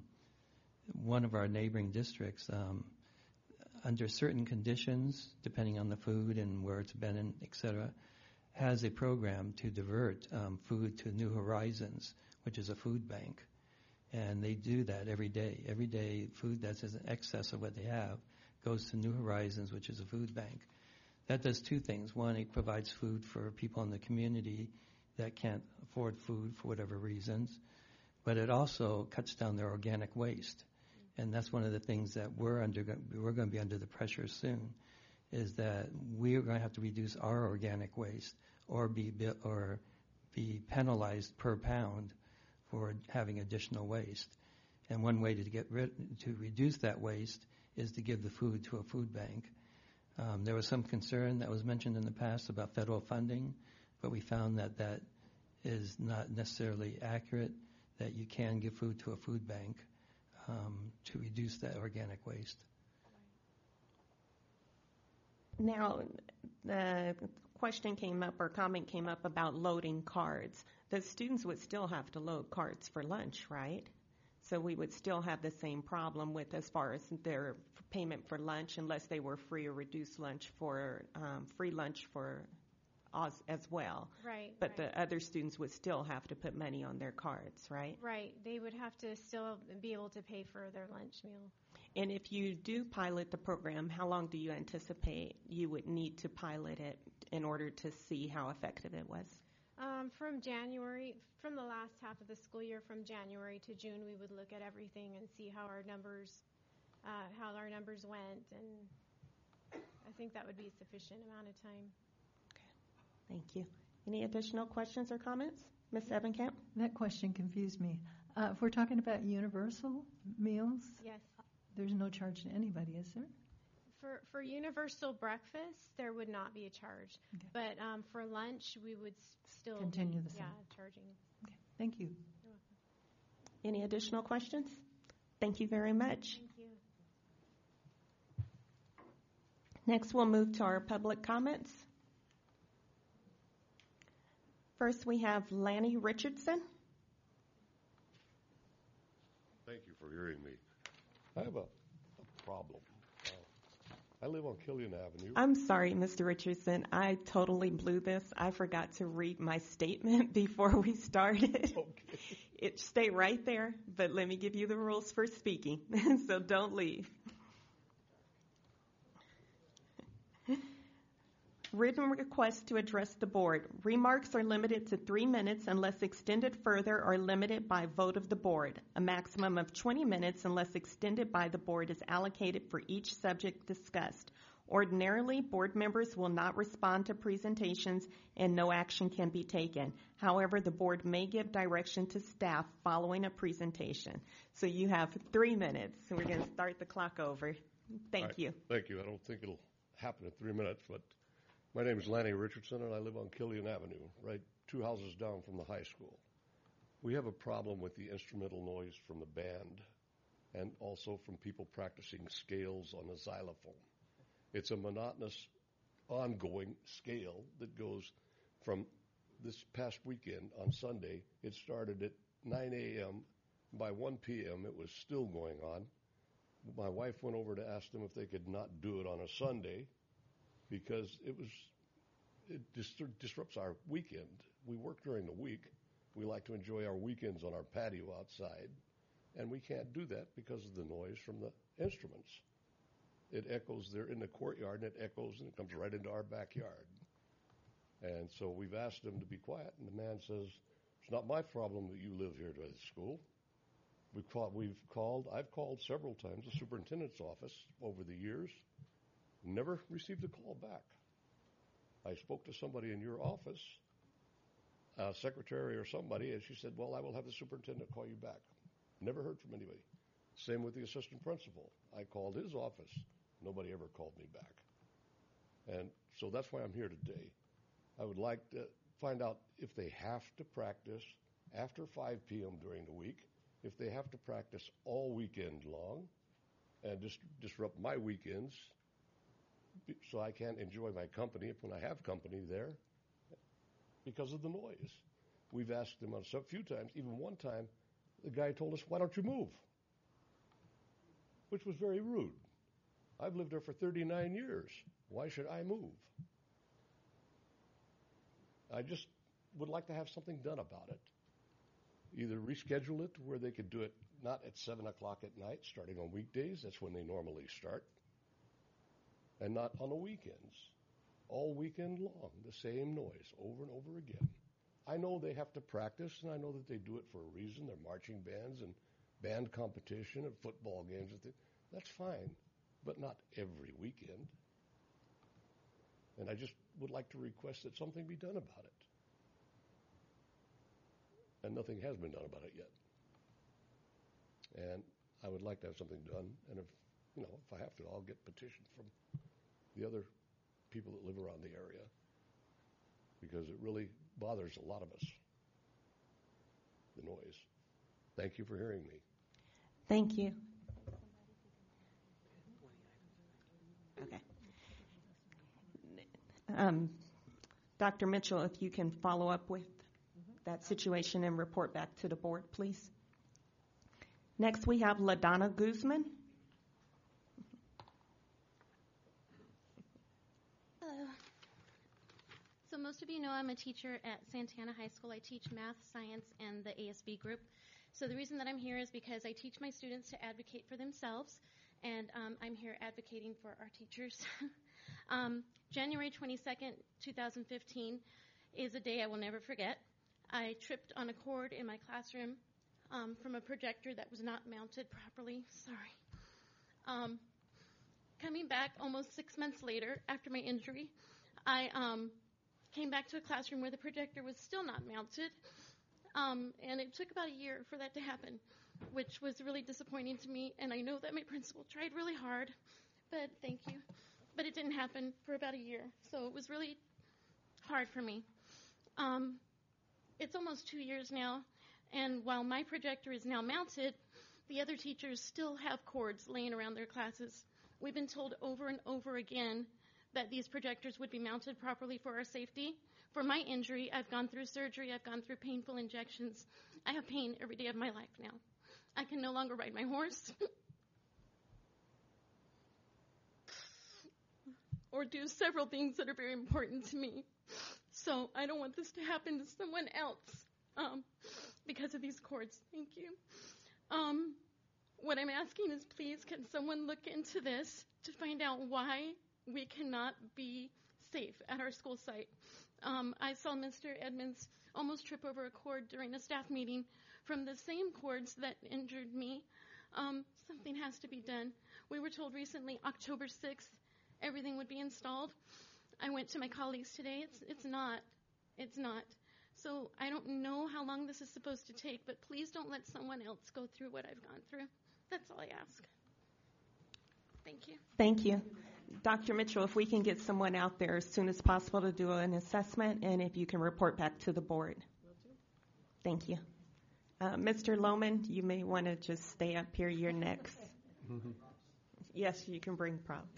one of our neighboring districts, under certain conditions, depending on the food and where it's been in, et cetera, has a program to divert food to New Horizons, which is a food bank. And they do that every day. Every day, food that's in excess of what they have goes to New Horizons, which is a food bank. That does two things. One, it provides food for people in the community that can't afford food for whatever reasons. But it also cuts down their organic waste. And that's one of the things that we're going to be under the pressure soon, is that we are going to have to reduce our organic waste or be penalized per pound for having additional waste. And one way to reduce that waste is to give the food to a food bank. There was some concern that was mentioned in the past about federal funding, but we found that is not necessarily accurate, that you can give food to a food bank to reduce that organic waste. Now, the question came up or comment came up about loading cards. The students would still have to load cards for lunch, right? So we would still have the same problem with as far as their payment for lunch, unless they were free or reduced lunch for free lunch for us as well. Right. But right. the other students would still have to put money on their cards, right? Right. They would have to still be able to pay for their lunch meal. And if you do pilot the program, how long do you anticipate you would need to pilot it in order to see how effective it was? From the last half of the school year, from January to June, we would look at everything and see how our numbers went, and I think that would be a sufficient amount of time. Okay, thank you. Any additional questions or comments? Ms. Ebenkamp? That question confused me. If we're talking about universal meals, Yes. there's no charge to anybody, is there? For universal breakfast, there would not be a charge. Okay. But for lunch, we would still Continue the same. charging. Okay, thank you. You're welcome. Any additional questions? Thank you very much. Thank you. Next, we'll move to our public comments. First, we have Lanny Richardson. Thank you for hearing me. I have a problem. I live on Killian Avenue. I'm sorry, Mr. Richardson. I totally blew this. I forgot to read my statement before we started. Okay. Stay right there, but let me give you the rules for speaking, so don't leave. Written requests to address the board. Remarks are limited to 3 minutes unless extended further or limited by vote of the board. A maximum of 20 minutes unless extended by the board is allocated for each subject discussed. Ordinarily, board members will not respond to presentations and no action can be taken. However, the board may give direction to staff following a presentation. So you have 3 minutes. So we're going to start the clock over. Thank you. Thank you. I don't think it'll happen in 3 minutes, but my name is Lanny Richardson, and I live on Killian Avenue, right 2 houses down from the high school. We have a problem with the instrumental noise from the band and also from people practicing scales on the xylophone. It's a monotonous, ongoing scale that goes from this past weekend on Sunday. It started at 9 a.m. By 1 p.m., it was still going on. My wife went over to ask them if they could not do it on a Sunday, because it disrupts our weekend. We work during the week. We like to enjoy our weekends on our patio outside, and we can't do that because of the noise from the instruments. It echoes there in the courtyard, and it echoes, and it comes right into our backyard. And so we've asked them to be quiet, and the man says, "It's not my problem that you live here to the school." I've called several times the superintendent's office over the years. Never received a call back. I spoke to somebody in your office, a secretary or somebody, and she said, "Well, I will have the superintendent call you back." Never heard from anybody. Same with the assistant principal. I called his office. Nobody ever called me back. And so that's why I'm here today. I would like to find out if they have to practice after 5 p.m. during the week, if they have to practice all weekend long and disrupt my weekends, so I can't enjoy my company when I have company there because of the noise. We've asked them a few times. Even one time, the guy told us, "Why don't you move?" Which was very rude. I've lived there for 39 years. Why should I move? I just would like to have something done about it. Either reschedule it to where they could do it not at 7 o'clock at night, starting on weekdays. That's when they normally start. And not on the weekends. All weekend long, the same noise over and over again. I know they have to practice, and I know that they do it for a reason. They're marching bands and band competition and football games. That's fine, but not every weekend. And I just would like to request that something be done about it. And nothing has been done about it yet. And I would like to have something done. And if I have to, I'll get petitions from the other people that live around the area, because it really bothers a lot of us, the noise. Thank you for hearing me. Thank you. Okay. Dr. Mitchell, if you can follow up with that situation and report back to the board, please. Next, we have LaDonna Guzman. Hello. So most of you know I'm a teacher at Santana High School. I teach math, science, and the ASB group. So the reason that I'm here is because I teach my students to advocate for themselves, and I'm here advocating for our teachers. January 22nd, 2015 is a day I will never forget. I tripped on a cord in my classroom from a projector that was not mounted properly. Sorry. Coming back almost 6 months later after my injury, I came back to a classroom where the projector was still not mounted. And it took about a year for that to happen, which was really disappointing to me. And I know that my principal tried really hard, but thank you. But it didn't happen for about a year. So it was really hard for me. It's almost 2 years now. And while my projector is now mounted, the other teachers still have cords laying around their classes. We've been told over and over again that these projectors would be mounted properly for our safety. For my injury, I've gone through surgery, I've gone through painful injections. I have pain every day of my life now. I can no longer ride my horse or do several things that are very important to me. So I don't want this to happen to someone else because of these cords. Thank you. What I'm asking is, please, can someone look into this to find out why we cannot be safe at our school site? I saw Mr. Edmonds almost trip over a cord during a staff meeting from the same cords that injured me. Something has to be done. We were told recently, October 6th, everything would be installed. I went to my colleagues today. It's not. It's not. So I don't know how long this is supposed to take, but please don't let someone else go through what I've gone through. That's all I ask. Thank you. Thank you. Dr. Mitchell, if we can get someone out there as soon as possible to do an assessment, and if you can report back to the board. Thank you. Mr. Lohman, you may want to just stay up here. You're next. Yes, you can bring props.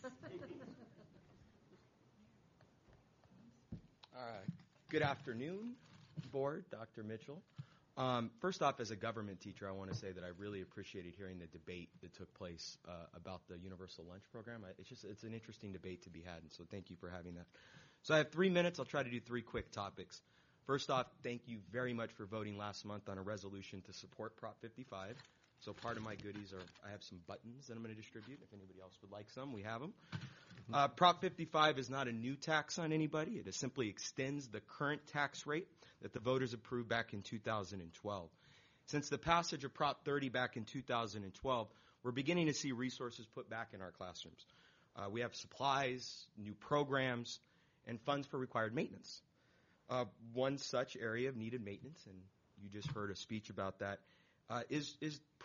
Good afternoon, board, Dr. Mitchell. First off, as a government teacher, I want to say that I really appreciated hearing the debate that took place about the Universal Lunch Program. It's an interesting debate to be had, and so thank you for having that. So I have 3 minutes. I'll try to do 3 quick topics. First off, thank you very much for voting last month on a resolution to support Prop 55. So part of my goodies are I have some buttons that I'm going to distribute. If anybody else would like some, we have them. Prop 55 is not a new tax on anybody. It simply extends the current tax rate that the voters approved back in 2012. Since the passage of Prop 30 back in 2012, we're beginning to see resources put back in our classrooms. We have supplies, new programs, and funds for required maintenance. One such area of needed maintenance, and you just heard a speech about that, is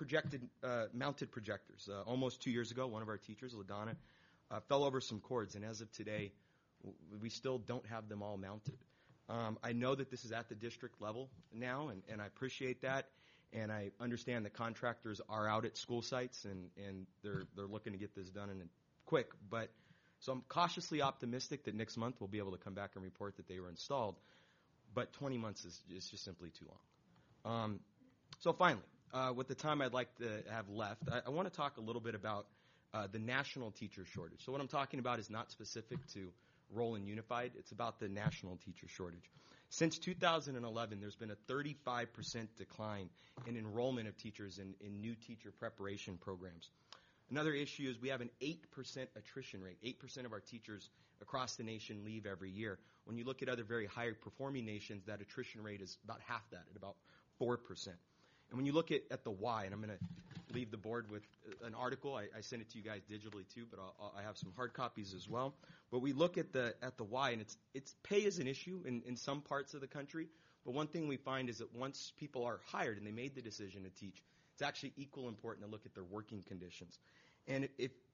mounted projectors. Almost 2 years ago, one of our teachers, LaDonna, fell over some cords, and as of today, we still don't have them all mounted. I know that this is at the district level now, and I appreciate that, and I understand that contractors are out at school sites, and they're looking to get this done quick. So I'm cautiously optimistic that next month we'll be able to come back and report that they were installed, but 20 months is just simply too long. So finally, with the time I'd like to have left, I want to talk a little bit about the national teacher shortage. So what I'm talking about is not specific to Roland Unified. It's about the national teacher shortage. Since 2011, there's been a 35% decline in enrollment of teachers in new teacher preparation programs. Another issue is we have an 8% attrition rate. 8% of our teachers across the nation leave every year. When you look at other very high-performing nations, that attrition rate is about half that, at about 4%. And when you look at the why, and I'm going to leave the board with an article. I sent it to you guys digitally too, but I have some hard copies as well. But we look at the why, and it's pay is an issue in some parts of the country. But one thing we find is that once people are hired and they made the decision to teach, it's actually equal important to look at their working conditions. And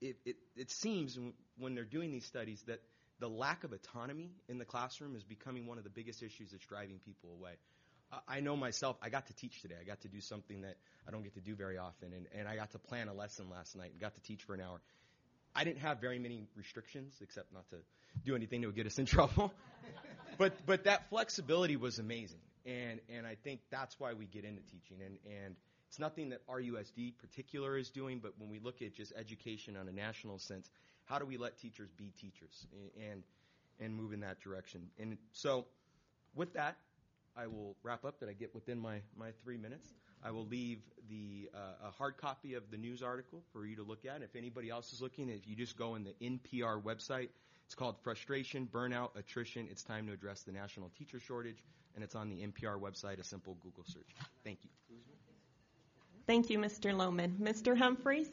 it seems when they're doing these studies that the lack of autonomy in the classroom is becoming one of the biggest issues that's driving people away. I know myself, I got to teach today. I got to do something that I don't get to do very often, and I got to plan a lesson last night and got to teach for an hour. I didn't have very many restrictions, except not to do anything that would get us in trouble. But that flexibility was amazing, and I think that's why we get into teaching. And it's nothing that RUSD particular is doing, but when we look at just education on a national sense, how do we let teachers be teachers and move in that direction? And so with that, I will wrap up. That I get within my 3 minutes. I will leave a hard copy of the news article for you to look at. If anybody else is looking, if you just go in the NPR website, it's called Frustration, Burnout, Attrition. It's time to address the national teacher shortage, and it's on the NPR website, a simple Google search. Thank you. Thank you, Mr. Lohman. Mr. Humphreys?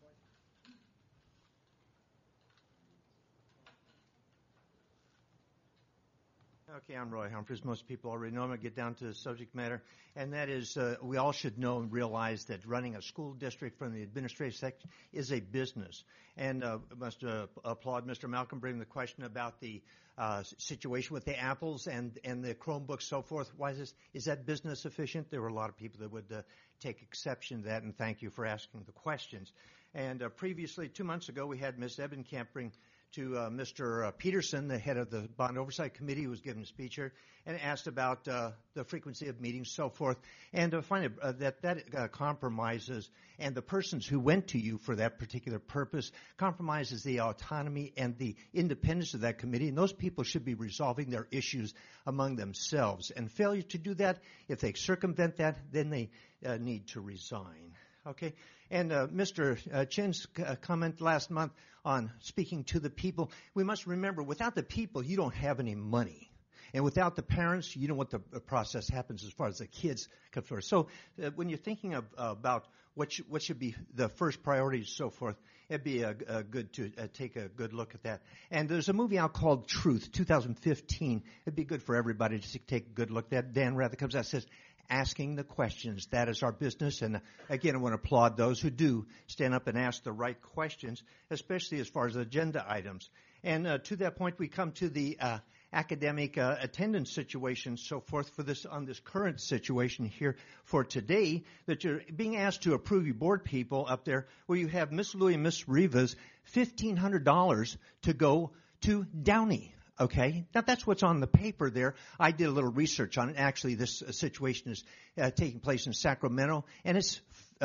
Okay, I'm Roy Humphreys. Most people already know. I'm going to get down to the subject matter, and that is we all should know and realize that running a school district from the administrative section is a business. And I must applaud Mr. Malcolm bringing the question about the situation with the apples and the Chromebooks, so forth. Why is that business efficient? There were a lot of people that would take exception to that, and thank you for asking the questions. And previously, 2 months ago, we had Ms. Ebenkamp bring to Mr. Peterson, the head of the Bond Oversight Committee, who was giving a speech here, and asked about the frequency of meetings, so forth. And I find that compromises, and the persons who went to you for that particular purpose, compromises the autonomy and the independence of that committee, and those people should be resolving their issues among themselves. And failure to do that, if they circumvent that, then they need to resign. Okay, and Mr. Chen's comment last month on speaking to the people, we must remember, without the people, you don't have any money. And without the parents, you know what the process happens as far as the kids come first. So when you're thinking about what should be the first priorities and so forth, it'd be good to take a good look at that. And there's a movie out called Truth, 2015. It'd be good for everybody to take a good look at that. Dan Rather comes out and says, asking the questions. That is our business. And again, I want to applaud those who do stand up and ask the right questions, especially as far as agenda items. And to that point, we come to the academic attendance situation, so forth, for this on this current situation here for today, that you're being asked to approve, you board people up there, where you have Miss Louie and Miss Rivas $1,500 to go to Downey. Okay, now that's what's on the paper there. I did a little research on it. Actually, this situation is taking place in Sacramento, and it's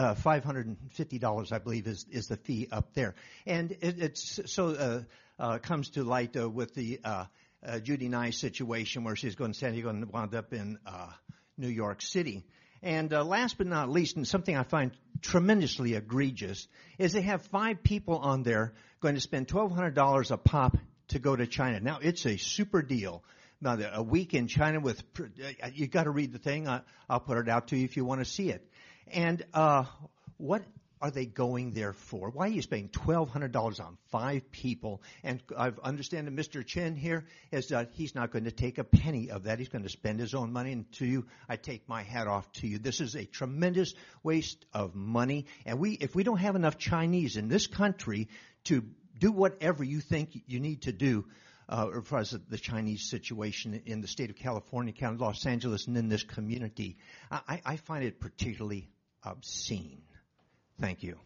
$550, I believe, is the fee up there. And it's so comes to light with the Judy Nye situation, where she's going to San Diego and wound up in New York City. And last but not least, and something I find tremendously egregious, is they have 5 people on there going to spend $1,200 a pop to go to China. Now, it's a super deal. Now, a week in China with, you got to read the thing. I'll put it out to you if you want to see it. And what are they going there for? Why are you spending $1,200 on 5 people? And I understand that Mr. Chen here is that he's not going to take a penny of that. He's going to spend his own money. And to you, I take my hat off to you. This is a tremendous waste of money. And if we don't have enough Chinese in this country to do whatever you think you need to do as far as the Chinese situation in the state of California, County Los Angeles, and in this community, I find it particularly obscene. Thank you.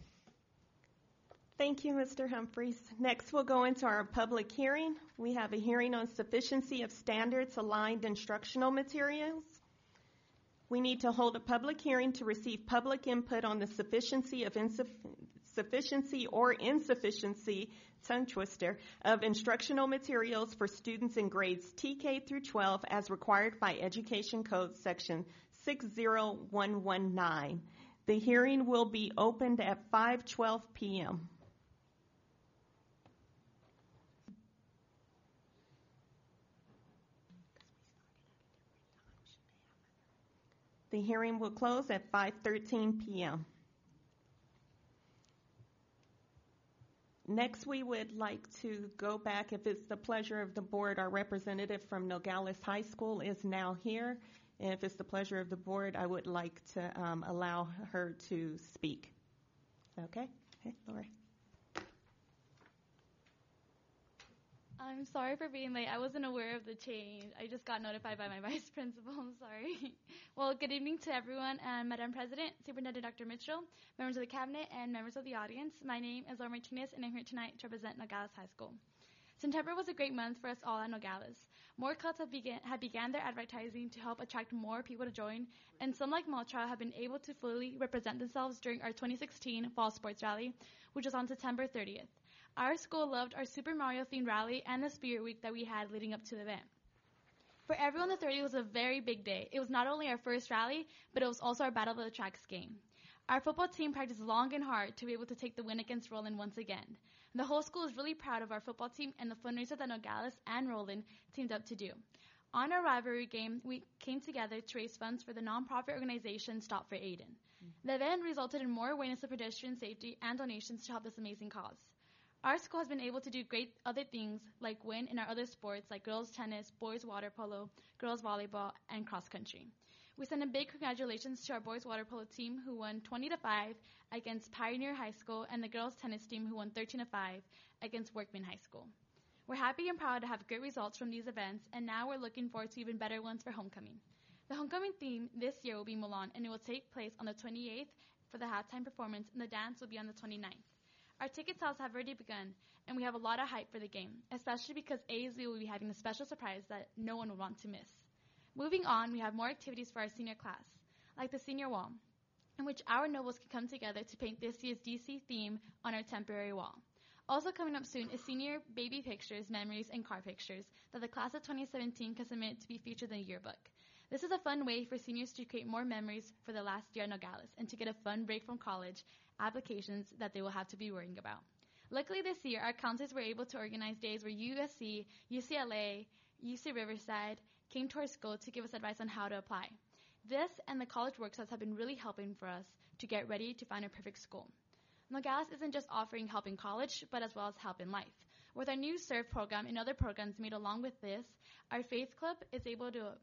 Thank you, Mr. Humphreys. Next, we'll go into our public hearing. We have a hearing on sufficiency of standards aligned instructional materials. We need to hold a public hearing to receive public input on the sufficiency or insufficiency, tongue twister, of instructional materials for students in grades TK through 12 as required by Education Code Section 60119. The hearing will be opened at 5:12 p.m. The hearing will close at 5:13 p.m. Next, we would like to go back, if it's the pleasure of the board, our representative from Nogales High School is now here. And if it's the pleasure of the board, I would like to allow her to speak. Okay? Hey, Lori. I'm sorry for being late. I wasn't aware of the change. I just got notified by my vice principal. I'm sorry. Well, good evening to everyone, and Madam President, Superintendent Dr. Mitchell, members of the cabinet, and members of the audience. My name is Laura Martinez, and I'm here tonight to represent Nogales High School. September was a great month for us all at Nogales. More clubs have began their advertising to help attract more people to join, and some like Maltra have been able to fully represent themselves during our 2016 Fall Sports Rally, which was on September 30th. Our school loved our Super Mario themed rally and the Spirit Week that we had leading up to the event. For everyone, the 30th was a very big day. It was not only our first rally, but it was also our Battle of the Tracks game. Our football team practiced long and hard to be able to take the win against Roland once again. The whole school is really proud of our football team and the fundraiser that Nogales and Roland teamed up to do. On our rivalry game, we came together to raise funds for the nonprofit organization Stop for Aiden. The event resulted in more awareness of pedestrian safety and donations to help this amazing cause. Our school has been able to do great other things like win in our other sports like girls tennis, boys water polo, girls volleyball, and cross country. We send a big congratulations to our boys water polo team who won 20-5 against Pioneer High School and the girls tennis team who won 13-5 against Workman High School. We're happy and proud to have great results from these events, and now we're looking forward to even better ones for homecoming. The homecoming theme this year will be Mulan, and it will take place on the 28th for the halftime performance, and the dance will be on the 29th. Our ticket sales have already begun, and we have a lot of hype for the game, especially because ASB will be having a special surprise that no one would want to miss. Moving on, we have more activities for our senior class, like the senior wall, in which our nobles can come together to paint this year's DC theme on our temporary wall. Also coming up soon is senior baby pictures, memories, and car pictures that the class of 2017 can submit to be featured in the yearbook. This is a fun way for seniors to create more memories for the last year at Nogales and to get a fun break from college applications that they will have to be worrying about. Luckily this year, our counselors were able to organize days where USC, UCLA, UC Riverside came to our school to give us advice on how to apply. This and the college workshops have been really helping for us to get ready to find our perfect school. Nogales isn't just offering help in college, but as well as help in life. With our new SERVE program and other programs made along with this, our Faith Club is able to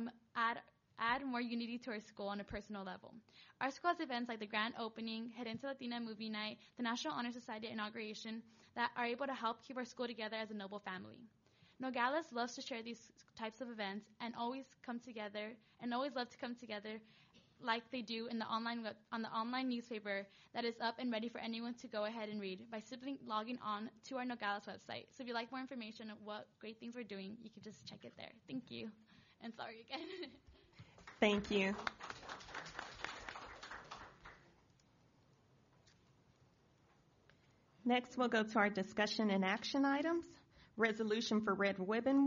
add more unity to our school on a personal level. Our school has events like the grand opening, Head Into Latina movie night, the National Honor Society inauguration that are able to help keep our school together as a noble family. Nogales loves to share these types of events and always love to come together like they do in on the online newspaper that is up and ready for anyone to go ahead and read by simply logging on to our Nogales website. So if you'd like more information on what great things we're doing, you can just check it there. Thank you. And sorry again. Thank you. Next, we'll go to our discussion and action items. Resolution for Red Ribbon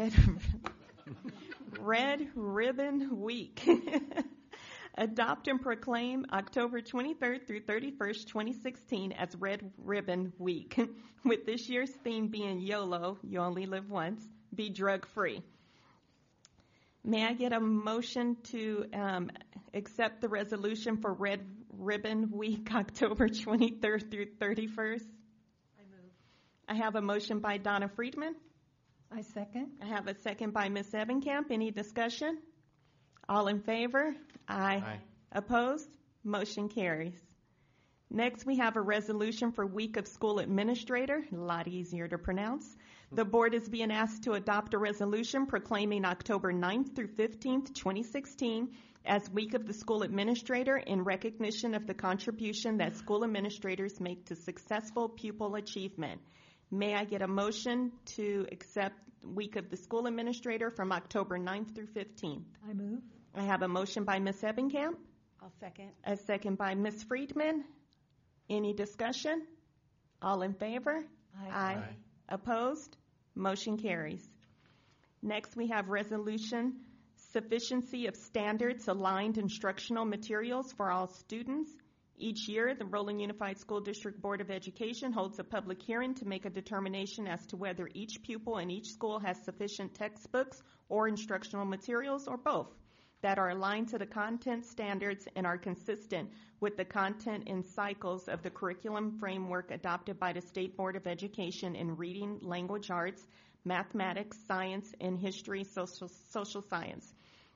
Week. Adopt and proclaim October 23rd through 31st, 2016 as Red Ribbon Week, with this year's theme being YOLO, you only live once, be drug-free. May I get a motion to accept the resolution for Red Ribbon Week, October 23rd through 31st? I move. I have a motion by Donna Friedman. I second. I have a second by Ms. Evenkamp. Any discussion? All in favor? Aye. Aye. Opposed? Motion carries. Next, we have a resolution for Week of School Administrator, a lot easier to pronounce. The board is being asked to adopt a resolution proclaiming October 9th through 15th, 2016 as Week of the School Administrator in recognition of the contribution that school administrators make to successful pupil achievement. May I get a motion to accept Week of the School Administrator from October 9th through 15th? I move. I have a motion by Ms. Evenkamp. I'll second. A second by Ms. Friedman. Any discussion? All in favor? Aye. Opposed? Motion carries. Next, we have resolution sufficiency of standards aligned instructional materials for all students. Each year, the Roland Unified School District Board of Education holds a public hearing to make a determination as to whether each pupil in each school has sufficient textbooks or instructional materials, or both, that are aligned to the content standards and are consistent with the content and cycles of the curriculum framework adopted by the State Board of Education in reading, language arts, mathematics, science, and history, social science.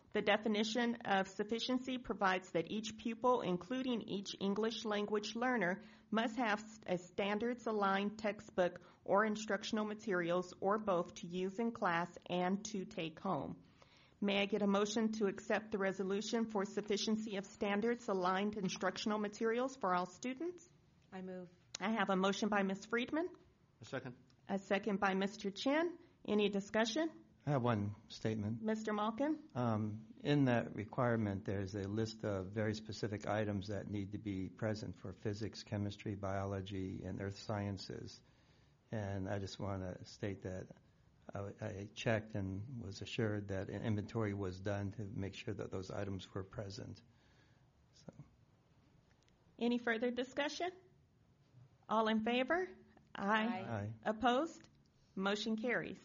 The definition of sufficiency provides that each pupil, including each English language learner, must have a standards-aligned textbook or instructional materials or both to use in class and to take home. May I get a motion to accept the resolution for sufficiency of standards-aligned instructional materials for all students? I move. I have a motion by Ms. Friedman, A second. a second by Mr. Chin. Any discussion? I have one statement. Mr. Malkin? In that requirement, there's a list of very specific items that need to be present for physics, chemistry, biology, and earth sciences. And I just want to state that I checked and was assured that an inventory was done to make sure that those items were present. So. Any further discussion? All in favor? Aye. Aye. Opposed? Motion carries.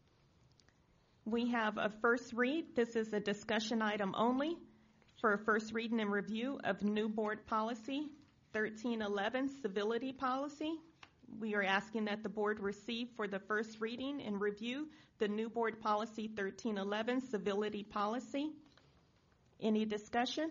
We have a first read. This is a discussion item only for a first reading and review of new board policy 1311, civility policy. We are asking that the board receive for the first reading and review the new board policy 1311, civility policy. Any discussion?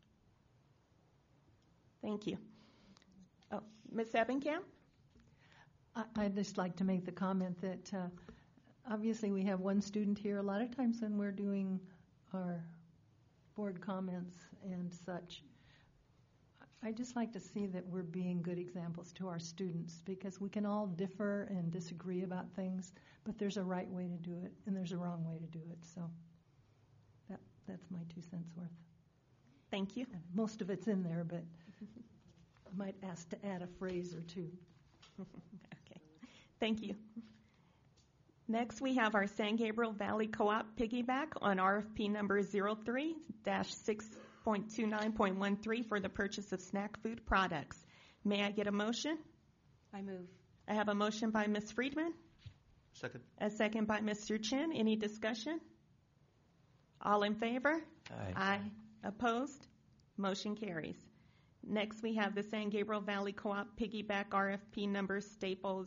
Thank you. Oh, Ms. Ebenkamp? I'd just like to make the comment that obviously we have one student here. A lot of times when we're doing our board comments and such, I just like to see that we're being good examples to our students, because we can all differ and disagree about things, but there's a right way to do it and there's a wrong way to do it. So that's my 2 cents worth. Thank you. And most of it's in there, but I might ask to add a phrase or two. Okay. Thank you. Next, we have our San Gabriel Valley Co-op piggyback on RFP number 03-6.29.13 for the purchase of snack food products. May I get a motion? I move. I have a motion by Ms. Friedman, Second. a second by Mr. Chin. Any discussion? All in favor? Aye. Aye. Opposed? Motion carries. Next, we have the San Gabriel Valley Co-op piggyback RFP number staple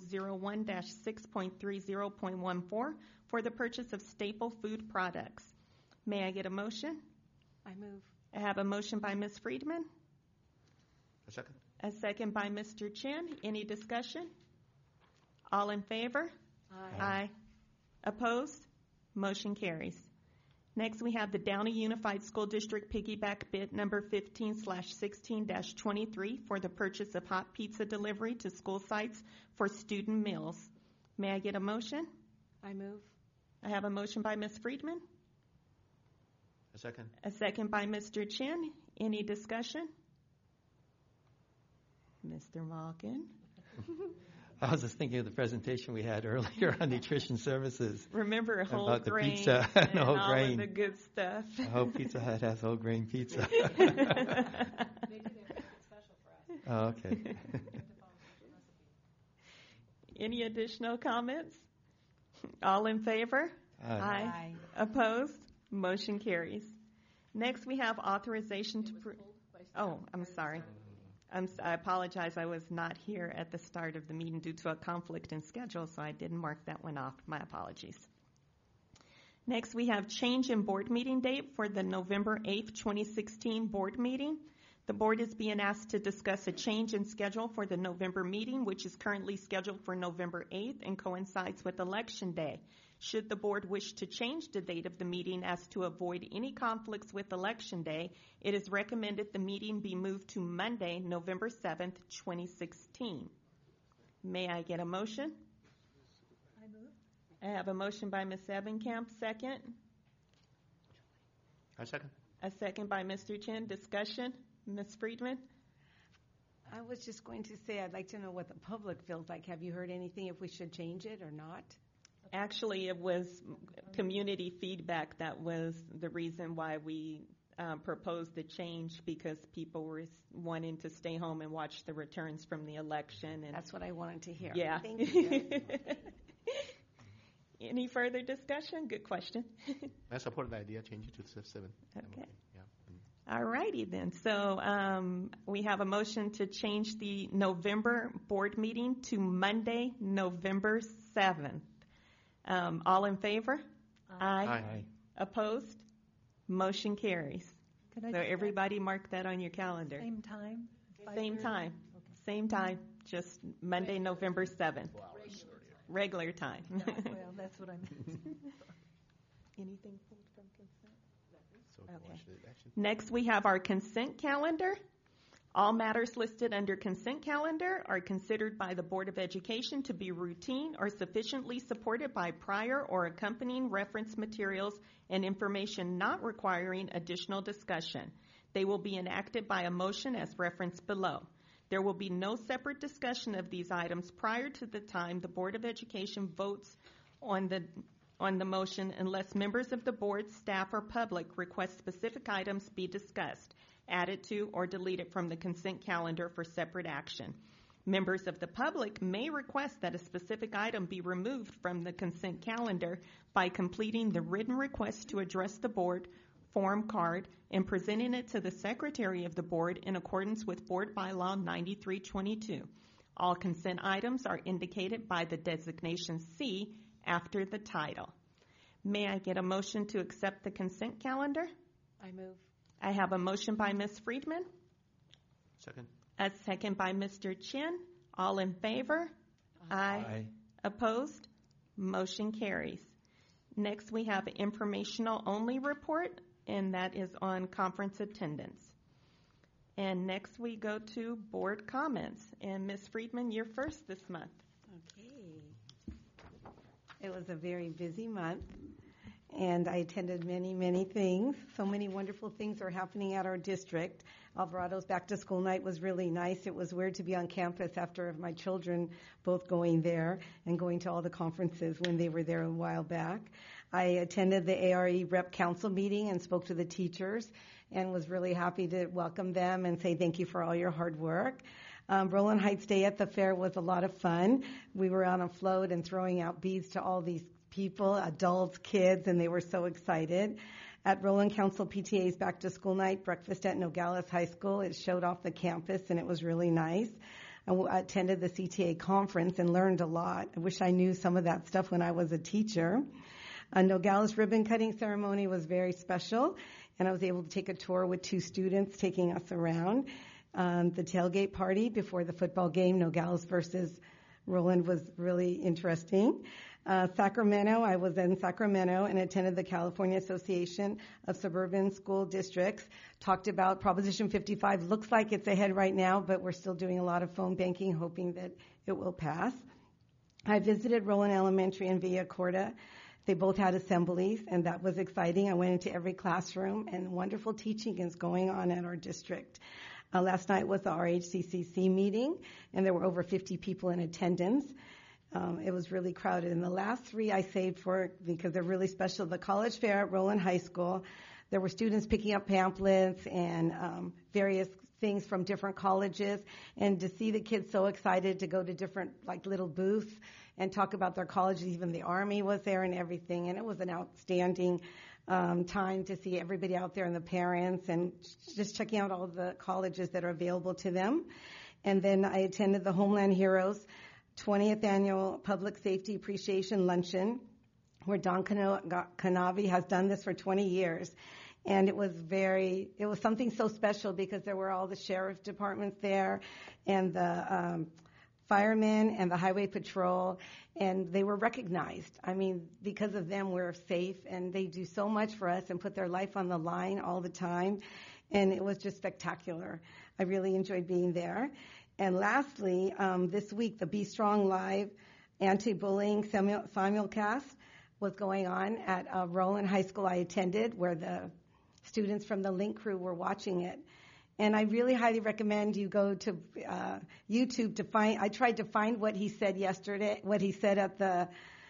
01-6.30.14 for the purchase of staple food products. May I get a motion? I move. I have a motion by Ms. Friedman, A second. a second by Mr. Chin. Any discussion? All in favor? Aye. Aye. Opposed? Motion carries. Next, we have the Downey Unified School District piggyback bid number 15/16-23 for the purchase of hot pizza delivery to school sites for student meals. May I get a motion? I move. I have a motion by Ms. Friedman, A second. a second by Mr. Chin. Any discussion? Mr. Malkin? I was just thinking of the presentation we had earlier on nutrition services. Remember whole about grain the pizza and whole all grain. of the good stuff. I hope Pizza Hut has whole grain pizza. Maybe they're special for us. Oh, okay. Any additional comments? All in favor? Aye. Opposed? Motion carries. Next, we have authorization to. Oh, I'm sorry. I apologize. I was not here at the start of the meeting due to a conflict in schedule, so I didn't mark that one off. My apologies. Next, we have change in board meeting date for the November 8th, 2016 board meeting. The board is being asked to discuss a change in schedule for the November meeting, which is currently scheduled for November 8th and coincides with Election Day. Should the board wish to change the date of the meeting as to avoid any conflicts with Election Day, it is recommended the meeting be moved to Monday, November 7th, 2016. May I get a motion? I move. I have a motion by Ms. Ebenkamp, second. A second. A second by Mr. Chin. Discussion? Ms. Friedman? I was just going to say I'd like to know what the public feels like. Have you heard anything if we should change it or not? Actually, it was community feedback that was the reason why we proposed the change, because people were wanting to stay home and watch the returns from the election. And that's what I wanted to hear. Yeah. Thank you. Any further discussion? Good question. I support the idea. Change it to 7. Okay. Yeah. All righty then. So we have a motion to change the November board meeting to Monday, November 7th. All in favor? Aye. Opposed? Motion carries. Could I So just everybody mark that on your calendar. Same time? Same 5:30? time. Same time, just Monday, November 7th. Regular time. Well, that's what I meant. Anything pulled from consent? So Okay. watch the action. Next, we have our consent calendar. All matters listed under consent calendar are considered by the Board of Education to be routine or sufficiently supported by prior or accompanying reference materials and information not requiring additional discussion. They will be enacted by a motion as referenced below. There will be no separate discussion of these items prior to the time the Board of Education votes on the motion unless members of the board, staff, or public request specific items be discussed, added to, or deleted from the consent calendar for separate action. Members of the public may request that a specific item be removed from the consent calendar by completing the written request to address the board form card and presenting it to the secretary of the board in accordance with Board Bylaw 9322. All consent items are indicated by the designation C after the title. May I get a motion to accept the consent calendar? I move. I have a motion by Ms. Friedman, Second. a second by Mr. Chin. All in favor? Aye. Opposed? Motion carries. Next, we have an informational only report, and that is on conference attendance. And next we go to board comments. And Ms. Friedman, you're first this month. Okay. It was a very busy month, and I attended many, many things. So many wonderful things are happening at our district. Alvarado's Back to School Night was really nice. It was weird to be on campus after my children both going there and going to all the conferences when they were there a while back. I attended the ARE Rep Council meeting and spoke to the teachers and was really happy to welcome them and say thank you for all your hard work. Roland Heights Day at the fair was a lot of fun. We were on a float and throwing out beads to all these people, adults, kids, and they were so excited. At Roland Council PTA's Back to School Night, breakfast at Nogales High School, it showed off the campus and it was really nice. I attended the CTA conference and learned a lot. I wish I knew some of that stuff when I was a teacher. A Nogales ribbon cutting ceremony was very special, and I was able to take a tour with 2 students taking us around. The tailgate party before the football game, Nogales versus Roland, was really interesting. Sacramento, I was in Sacramento and attended the California Association of Suburban School Districts. Talked about Proposition 55. Looks like it's ahead right now, but we're still doing a lot of phone banking, hoping that it will pass. I visited Roland Elementary and Villa Corda. They both had assemblies, and that was exciting. I went into every classroom, and wonderful teaching is going on at our district. Last night was the RHCCC meeting, and there were over 50 people in attendance. It was really crowded. And the last 3 I saved for because they're really special. The college fair at Roland High School, there were students picking up pamphlets and various things from different colleges. And to see the kids so excited to go to different little booths and talk about their colleges, even the Army was there and everything. And it was an outstanding time to see everybody out there and the parents and just checking out all the colleges that are available to them. And then I attended the Homeland Heroes 20th Annual Public Safety Appreciation Luncheon, where Don Canavi has done this for 20 years. And it was something so special because there were all the sheriff departments there and the firemen and the highway patrol, and they were recognized. I mean, because of them, we're safe, and they do so much for us and put their life on the line all the time. And it was just spectacular. I really enjoyed being there. And lastly, this week, the Be Strong Live anti-bullying simulcast was going on at Roland High School I attended, where the students from the Link crew were watching it. And I really highly recommend you go to YouTube to find. I tried to find what he said yesterday, what he said at the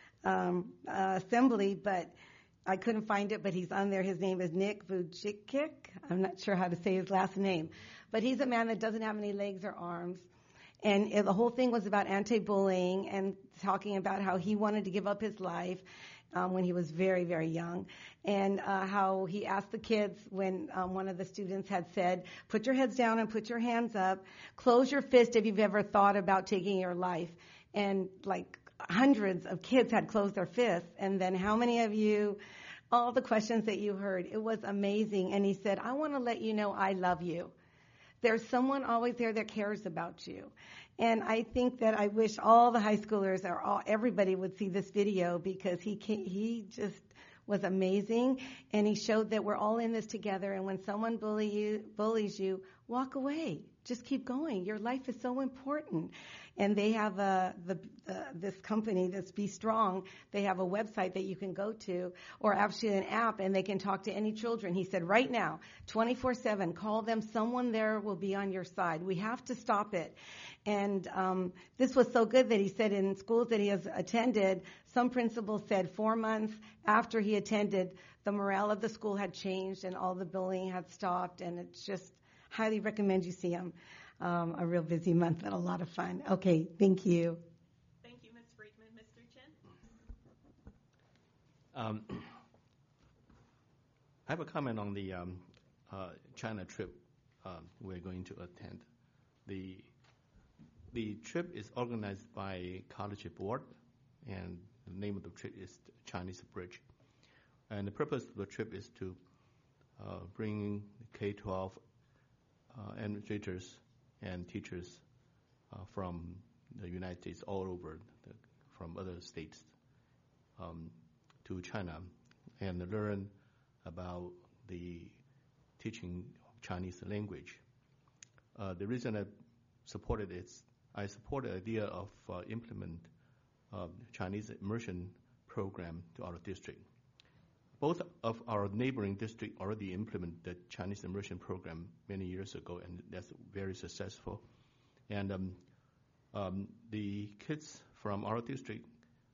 assembly, but I couldn't find it. But he's on there. His name is Nick Vujicic. I'm not sure how to say his last name, but he's a man that doesn't have any legs or arms. And the whole thing was about anti-bullying and talking about how he wanted to give up his life when he was very, very young, and how he asked the kids when one of the students had said, put your heads down and put your hands up, close your fist if you've ever thought about taking your life. And hundreds of kids had closed their fists. And then how many of you all the questions that you heard. It was amazing. And he said, I want to let you know I love you. There's someone always there that cares about you. And I think that I wish all the high schoolers or everybody would see this video, because he just was amazing. And he showed that we're all in this together. And when someone bullies you, walk away. Just keep going. Your life is so important. And they have this company, this Be Strong. They have a website that you can go to, or actually an app, and they can talk to any children. He said, right now, 24/7, call them. Someone there will be on your side. We have to stop it. And this was so good that he said in schools that he has attended, some principals said 4 months after he attended, the morale of the school had changed and all the bullying had stopped. And it's just highly recommend you see him. A real busy month, but a lot of fun. Okay, thank you. Thank you, Ms. Friedman. Mr. Chen? I have a comment on the China trip we're going to attend. The trip is organized by College Board, and the name of the trip is Chinese Bridge. And the purpose of the trip is to bring K-12 administrators and teachers from the United States all over, from other states, to China and learn about the teaching of Chinese language. The reason I supported it is I support the idea of implement Chinese immersion program to our district. Both of our neighboring districts already implemented the Chinese immersion program many years ago, and that's very successful. And the kids from our district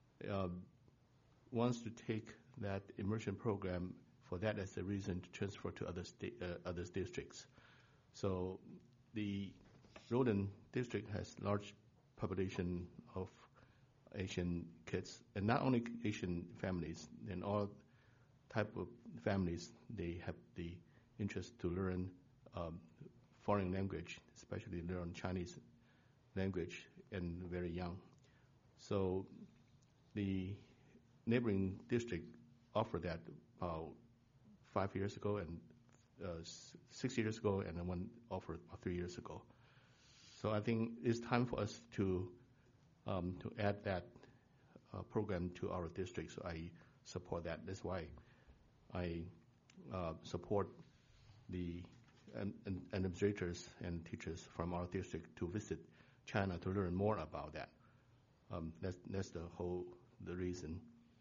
wants to take that immersion program for that as a reason to transfer to other districts. So the Roden district has large population of Asian kids, and not only Asian families, and all type of families, they have the interest to learn foreign language, especially learn Chinese language, and very young. So the neighboring district offered that about 5 years ago, and 6 years ago, and then one offered 3 years ago. So I think it's time for us to add that program to our district. So I support that. That's why I support the administrators and teachers from our district to visit China to learn more about that. That's the reason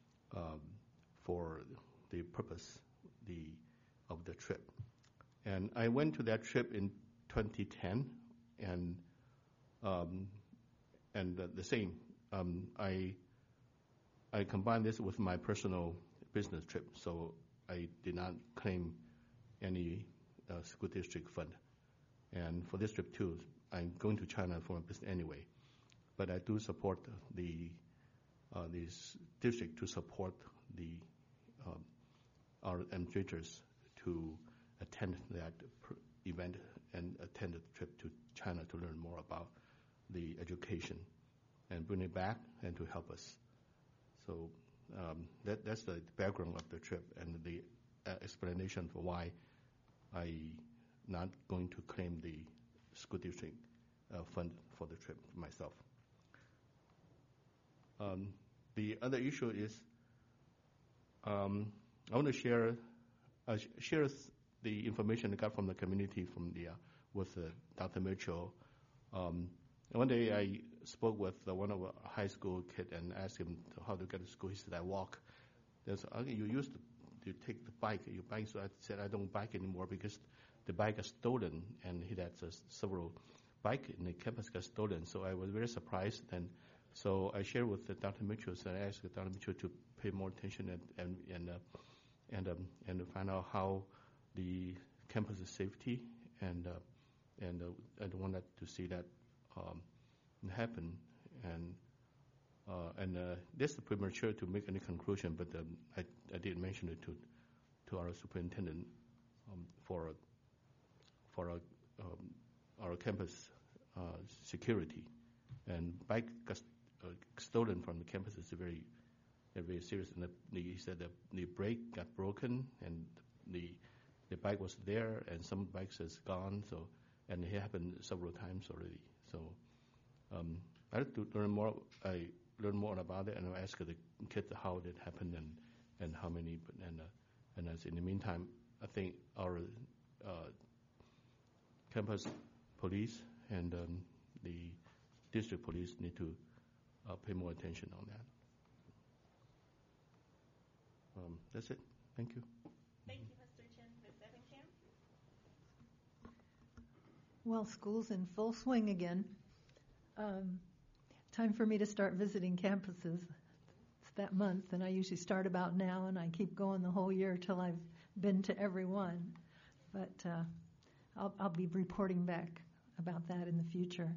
for the purpose of the trip. And I went to that trip in 2010, and the same. I combined this with my personal business trip, so I did not claim any school district fund. And for this trip too, I'm going to China for a business anyway. But I do support this district to support our administrators to attend that event and attend the trip to China to learn more about the education and bring it back and to help us. So that's the background of the trip and the explanation for why I'm not going to claim the school district fund for the trip myself. The other issue is I want to share the information I got from the community with Dr. Mitchell. One day I spoke with one of our high school kid and asked him how to get to school. He said, I walk. You used to take the bike. You bike. So I said, I don't bike anymore because the bike got stolen, and he had several bikes in the campus got stolen. So I was very surprised. And so I shared with Dr. Mitchell, and I asked Dr. Mitchell to pay more attention and find out how the campus safety and I don't want to see that happen. And this is premature to make any conclusion, but I did mention it to our superintendent for our campus security. And bike got stolen from the campus is very they're very serious. And he said the brake got broken, and the bike was there, and some bikes has gone. So, and it happened several times already. So, I had to learn more. I learned more about it, and I asked the kids how it happened and how many. And as in the meantime, I think our campus police and the district police need to pay more attention on that. That's it. Thank you. Thank you, Mr. Chen. Ms. Evankamp? Well, school's in full swing again. Time for me to start visiting campuses. It's that month, and I usually start about now, and I keep going the whole year till I've been to every one. But I'll be reporting back about that in the future.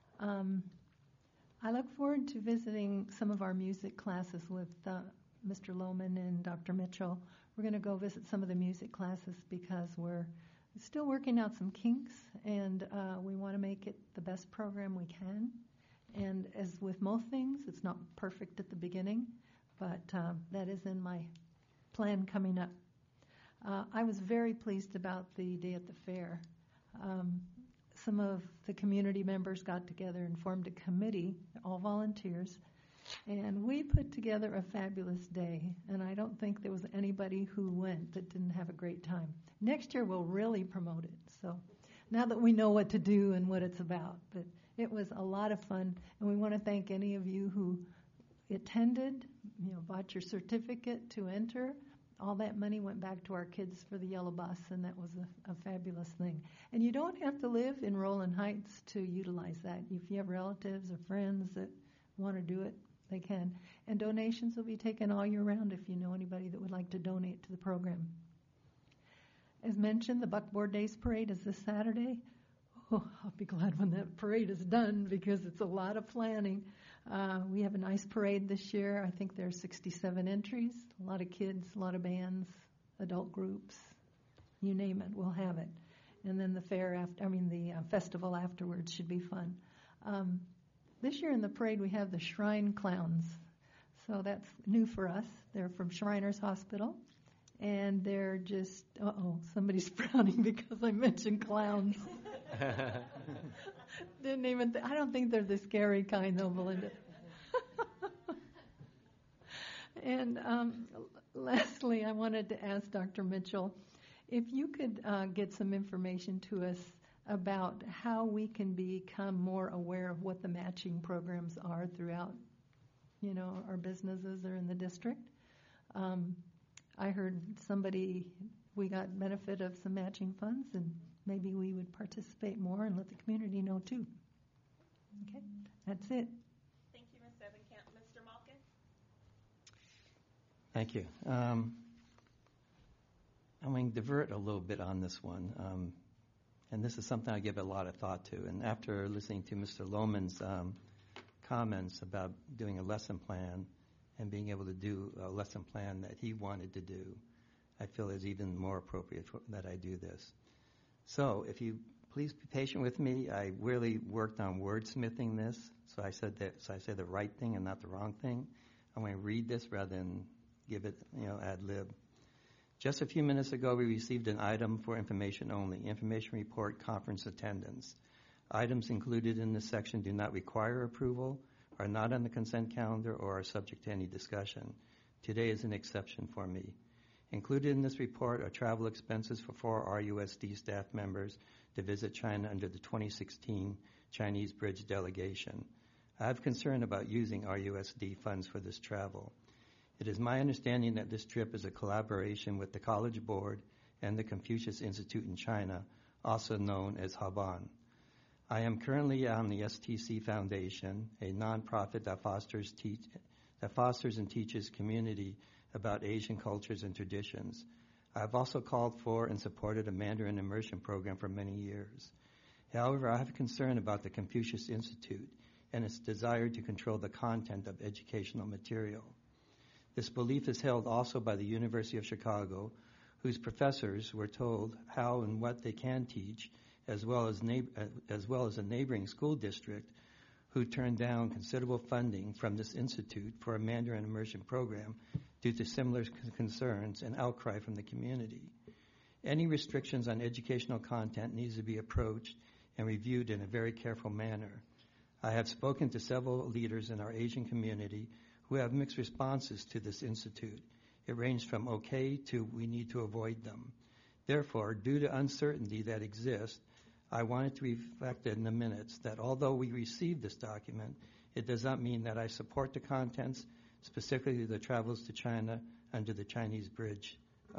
I look forward to visiting some of our music classes with Mr. Lohman and Dr. Mitchell. We're going to go visit some of the music classes because we're still working out some kinks, and we want to make it the best program we can. And as with most things, it's not perfect at the beginning, but that is in my plan coming up. I was very pleased about the day at the fair. Some of the community members got together and formed a committee, all volunteers, and we put together a fabulous day, and I don't think there was anybody who went that didn't have a great time. Next year we'll really promote it, so now that we know what to do and what it's about. But it was a lot of fun, and we want to thank any of you who attended, bought your certificate to enter. All that money went back to our kids for the yellow bus, and that was a fabulous thing. And you don't have to live in Rowland Heights to utilize that. If you have relatives or friends that want to do it, they can. And donations will be taken all year round if you know anybody that would like to donate to the program. As mentioned, the Buckboard Days Parade is this Saturday. Oh, I'll be glad when that parade is done because it's a lot of planning. We have a nice parade this year. I think there are 67 entries, a lot of kids, a lot of bands, adult groups, you name it, we'll have it. And then the festival afterwards should be fun. This year in the parade we have the Shrine Clowns. So that's new for us. They're from Shriners Hospital. And they're just, somebody's frowning because I mentioned clowns. Didn't even, I don't think they're the scary kind though, Belinda. And lastly, I wanted to ask Dr. Mitchell if you could get some information to us about how we can become more aware of what the matching programs are throughout, our businesses or in the district. I heard we got benefit of some matching funds, and maybe we would participate more and let the community know too. Okay, that's it. Thank you, Ms. Evankamp. Mr. Malkin? Thank you. I'm going to divert a little bit on this one, and this is something I give a lot of thought to. And after listening to Mr. Lohman's comments about doing a lesson plan and being able to do a lesson plan that he wanted to do, I feel it's even more appropriate that I do this. So if you please be patient with me, I really worked on wordsmithing this, so I said the right thing and not the wrong thing. I'm going to read this rather than give it, ad lib. Just a few minutes ago, we received an item for information only, information report conference attendance. Items included in this section do not require approval, are not on the consent calendar, or are subject to any discussion. Today is an exception for me. Included in this report are travel expenses for 4 RUSD staff members to visit China under the 2016 Chinese Bridge delegation. I have concern about using RUSD funds for this travel. It is my understanding that this trip is a collaboration with the College Board and the Confucius Institute in China, also known as Haban. I am currently on the STC Foundation, a nonprofit that fosters and teaches community about Asian cultures and traditions. I have also called for and supported a Mandarin immersion program for many years. However, I have concern about the Confucius Institute and its desire to control the content of educational material. This belief is held also by the University of Chicago, whose professors were told how and what they can teach, as well as a neighboring school district who turned down considerable funding from this institute for a Mandarin immersion program due to similar concerns and outcry from the community. Any restrictions on educational content needs to be approached and reviewed in a very careful manner. I have spoken to several leaders in our Asian community who have mixed responses to this institute. It ranged from okay to we need to avoid them. Therefore, due to uncertainty that exists, I wanted to reflect in the minutes that although we received this document, it does not mean that I support the contents, specifically the travels to China under the Chinese Bridge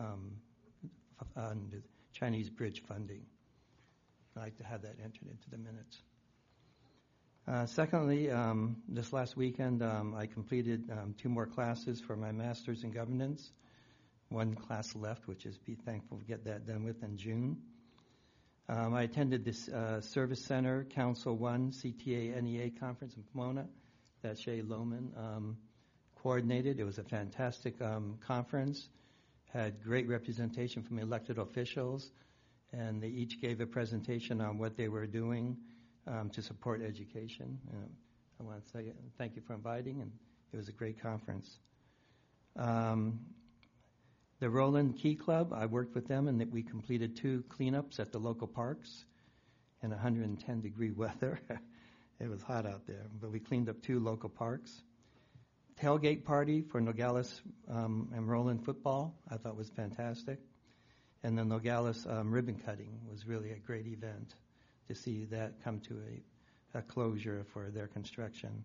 funding. I'd like to have that entered into the minutes. Secondly, this last weekend, I completed 2 more classes for my master's in governance. 1 class left, which is be thankful to get that done with in June. I attended this Service Center Council 1 CTA NEA conference in Pomona that Shay Lohman coordinated. It was a fantastic conference, had great representation from elected officials, and they each gave a presentation on what they were doing to support education. I want to say thank you for inviting, and it was a great conference. The Roland Key Club, I worked with them, and we completed 2 cleanups at the local parks in 110-degree weather. It was hot out there, but we cleaned up 2 local parks. Tailgate party for Nogales and Roland football, I thought was fantastic. And the Nogales ribbon cutting was really a great event to see that come to a closure for their construction.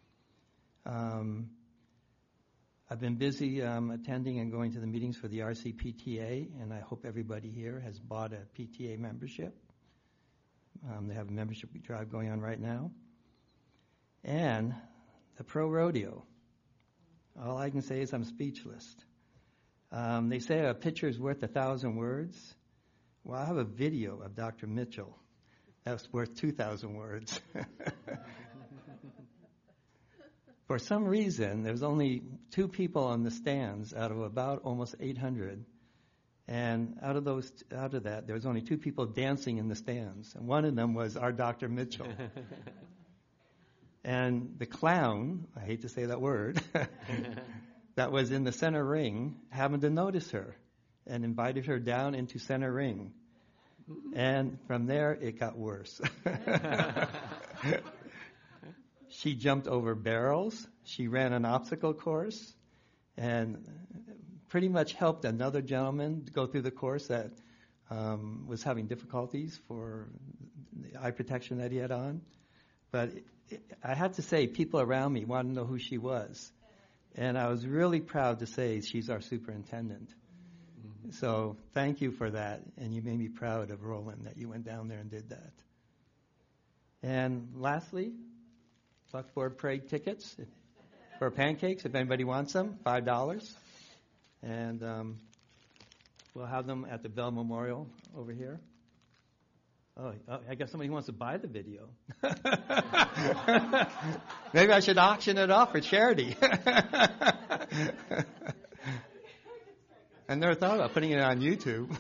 I've been busy attending and going to the meetings for the RCPTA, and I hope everybody here has bought a PTA membership. They have a membership drive going on right now. And the Pro Rodeo. All I can say is I'm speechless. They say a picture is worth 1,000 words. Well, I have a video of Dr. Mitchell. That's worth 2,000 words. For some reason, there's only 2 people on the stands out of about almost 800. And out of that, there was only 2 people dancing in the stands. And one of them was our Dr. Mitchell. And the clown, I hate to say that word, that was in the center ring happened to notice her and invited her down into center ring. And from there, it got worse. She jumped over barrels. She ran an obstacle course and pretty much helped another gentleman go through the course that was having difficulties for the eye protection that he had on. But I have to say, people around me wanted to know who she was. And I was really proud to say she's our superintendent. Mm-hmm. So thank you for that. And you made me proud of Roland that you went down there and did that. And lastly, Select Board Parade tickets for pancakes, if anybody wants them, $5. And we'll have them at the Bell Memorial over here. Oh, I guess somebody wants to buy the video. Maybe I should auction it off for charity. I never thought about putting it on YouTube.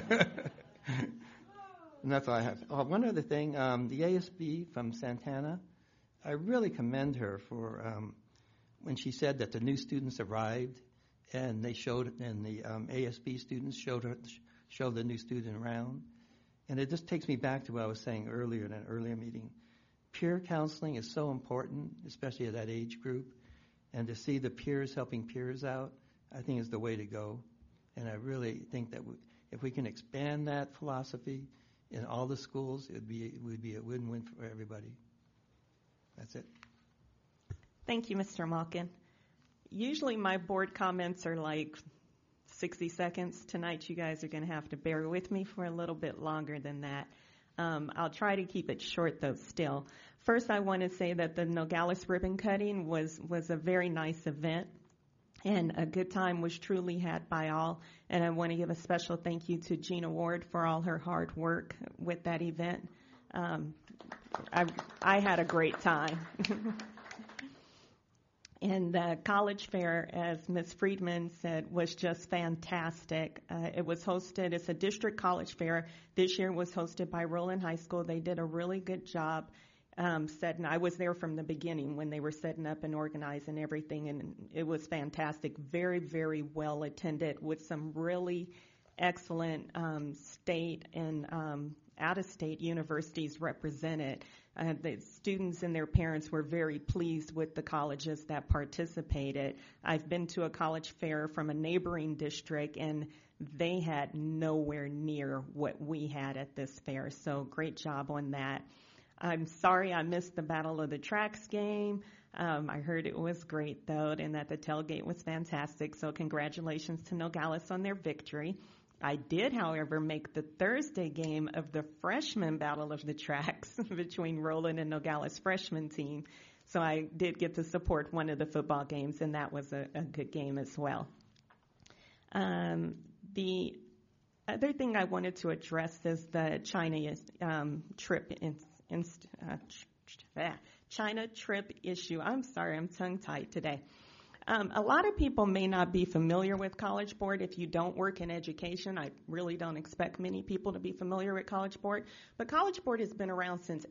And that's all I have. Oh, one other thing, the ASB from Santana, I really commend her for when she said that the new students arrived and they showed, and the ASB students showed the new student around. And it just takes me back to what I was saying earlier in an earlier meeting. Peer counseling is so important, especially at that age group. And to see the peers helping peers out, I think is the way to go. And I really think that if we can expand that philosophy in all the schools, it would be a win-win for everybody. That's it. Thank you, Mr. Malkin. Usually my board comments are like 60 seconds. Tonight you guys are going to have to bear with me for a little bit longer than that. I'll try to keep it short, though, still. First, I want to say that the Nogales ribbon cutting was a very nice event, and a good time was truly had by all. And I want to give a special thank you to Gina Ward for all her hard work with that event. I had a great time. And the college fair, as Ms. Friedman said, was just fantastic. It was hosted, it's a district college fair. This year was hosted by Roland High School. They did a really good job. setting. I was there from the beginning when they were setting up and organizing everything, and it was fantastic. Very, very well attended with some really excellent state and out-of-state universities represented. The students and their parents were very pleased with the colleges that participated. I've been to a college fair from a neighboring district, and they had nowhere near what we had at this fair, so great job on that. I'm sorry I missed the Battle of the Tracks game. I heard it was great, though, and that the tailgate was fantastic, so congratulations to Nogales on their victory. I did, however, make the Thursday game of the freshman Battle of the Tracks between Roland and Nogales freshman team, so I did get to support one of the football games, and that was a good game as well. The other thing I wanted to address is the China trip China trip issue. I'm sorry, I'm tongue-tied today. A lot of people may not be familiar with College Board. If you don't work in education, I really don't expect many people to be familiar with College Board. But College Board has been around since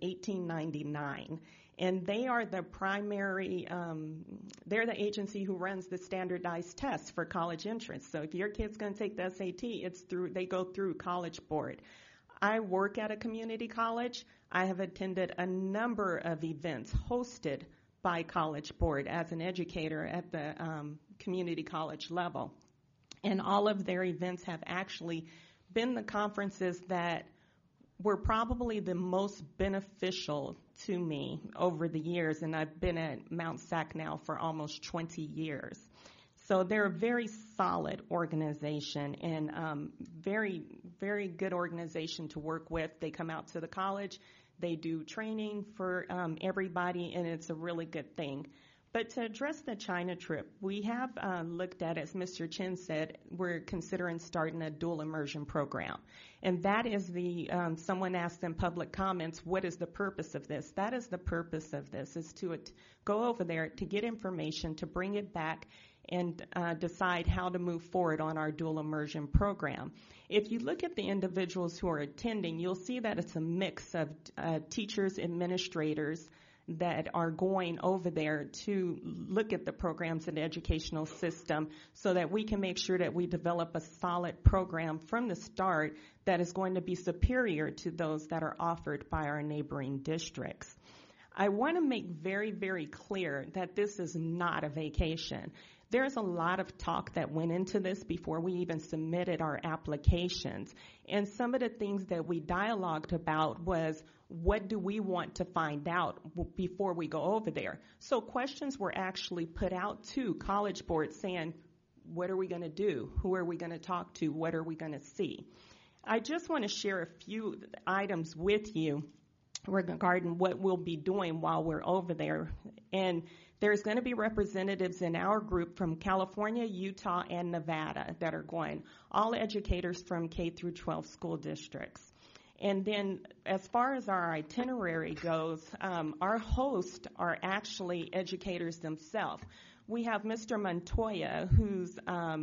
1899, and they are the primary, they're the agency who runs the standardized tests for college entrance. So if your kid's going to take the SAT, they go through College Board. I work at a community college. I have attended a number of events hosted by College Board as an educator at the community college level. And all of their events have actually been the conferences that were probably the most beneficial to me over the years, and I've been at Mount SAC now for almost 20 years. So they're a very solid organization and very, very good organization to work with. They come out to the college. They do training for everybody, and it's a really good thing. But to address the China trip, we have looked at, as Mr. Chen said, we're considering starting a dual immersion program. And that is someone asked in public comments, what is the purpose of this? That is the purpose of this, is to go over there to get information, to bring it back, and decide how to move forward on our dual immersion program. If you look at the individuals who are attending, you'll see that it's a mix of teachers, administrators that are going over there to look at the programs in the educational system so that we can make sure that we develop a solid program from the start that is going to be superior to those that are offered by our neighboring districts. I want to make very, very clear that this is not a vacation. There's a lot of talk that went into this before we even submitted our applications. And some of the things that we dialogued about was, what do we want to find out before we go over there? So questions were actually put out to College Board saying, what are we going to do? Who are we going to talk to? What are we going to see? I just want to share a few items with you regarding what we'll be doing while we're over there. And there's going to be representatives in our group from California, Utah, and Nevada that are going, all educators from K through 12 school districts. And then as far as our itinerary goes, our hosts are actually educators themselves. We have Mr. Montoya, who's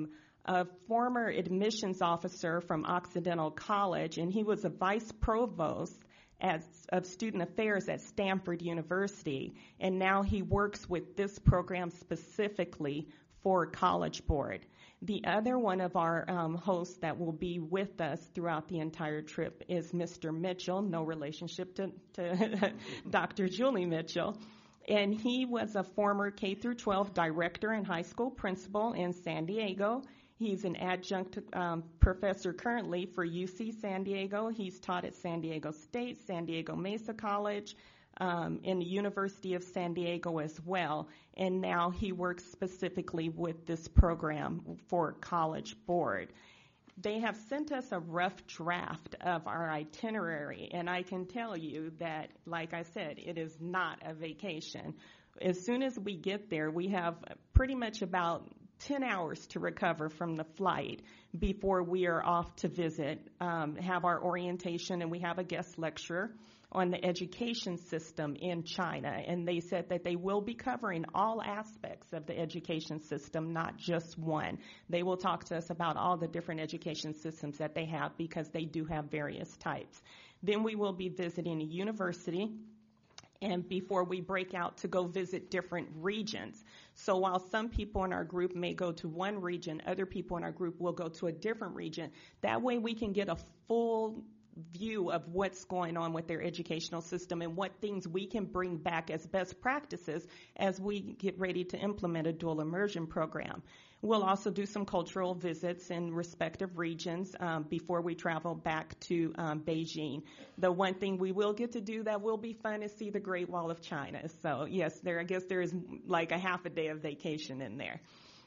a former admissions officer from Occidental College, and he was a vice provost of student affairs at Stanford University, and now he works with this program specifically for College Board. The other one of our hosts that will be with us throughout the entire trip is Mr. Mitchell, no relationship to Dr. Julie Mitchell, and he was a former K through 12 director and high school principal in San Diego. He's an adjunct professor currently for UC San Diego. He's taught at San Diego State, San Diego Mesa College, in the University of San Diego as well. And now he works specifically with this program for College Board. They have sent us a rough draft of our itinerary, and I can tell you that, like I said, it is not a vacation. As soon as we get there, we have pretty much about 10 hours to recover from the flight before we are off to visit, have our orientation, and we have a guest lecturer on the education system in China. And they said that they will be covering all aspects of the education system, not just one. They will talk to us about all the different education systems that they have because they do have various types. Then we will be visiting a university and before we break out to go visit different regions. So while some people in our group may go to one region, other people in our group will go to a different region. That way we can get a full view of what's going on with their educational system and what things we can bring back as best practices as we get ready to implement a dual immersion program. We'll also do some cultural visits in respective regions before we travel back to Beijing. The one thing we will get to do that will be fun is see the Great Wall of China. So yes, I guess there is like a half a day of vacation in there.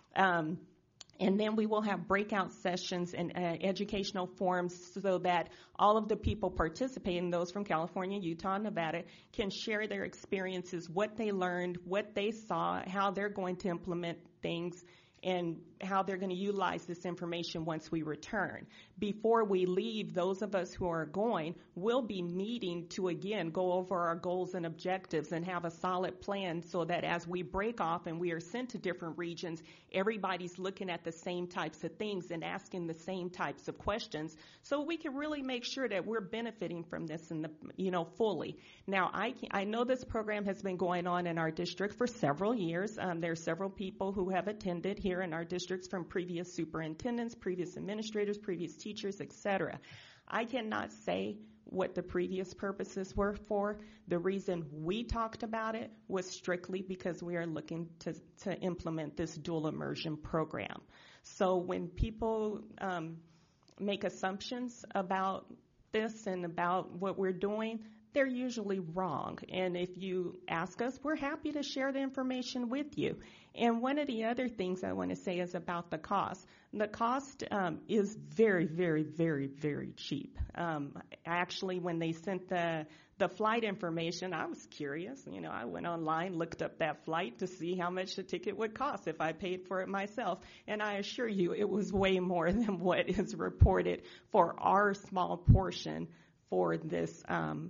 And then we will have breakout sessions and educational forums so that all of the people participating, those from California, Utah, Nevada, can share their experiences, what they learned, what they saw, how they're going to implement things, and how they're going to utilize this information once we return. Before we leave, those of us who are going will be meeting to, again, go over our goals and objectives and have a solid plan so that as we break off and we are sent to different regions, everybody's looking at the same types of things and asking the same types of questions so we can really make sure that we're benefiting from this in the, fully. Now, I know this program has been going on in our district for several years. There are several people who have attended here in our districts from previous superintendents, previous administrators, previous teachers, etc. I cannot say what the previous purposes were for. The reason we talked about it was strictly because we are looking to implement this dual immersion program. So when people make assumptions about this and about what we're doing, they're usually wrong. And if you ask us, we're happy to share the information with you. And one of the other things I want to say is about the cost. The cost is very, very, very, very cheap. Actually, when they sent the flight information, I was curious. I went online, looked up that flight to see how much the ticket would cost if I paid for it myself. And I assure you, it was way more than what is reported for our small portion for this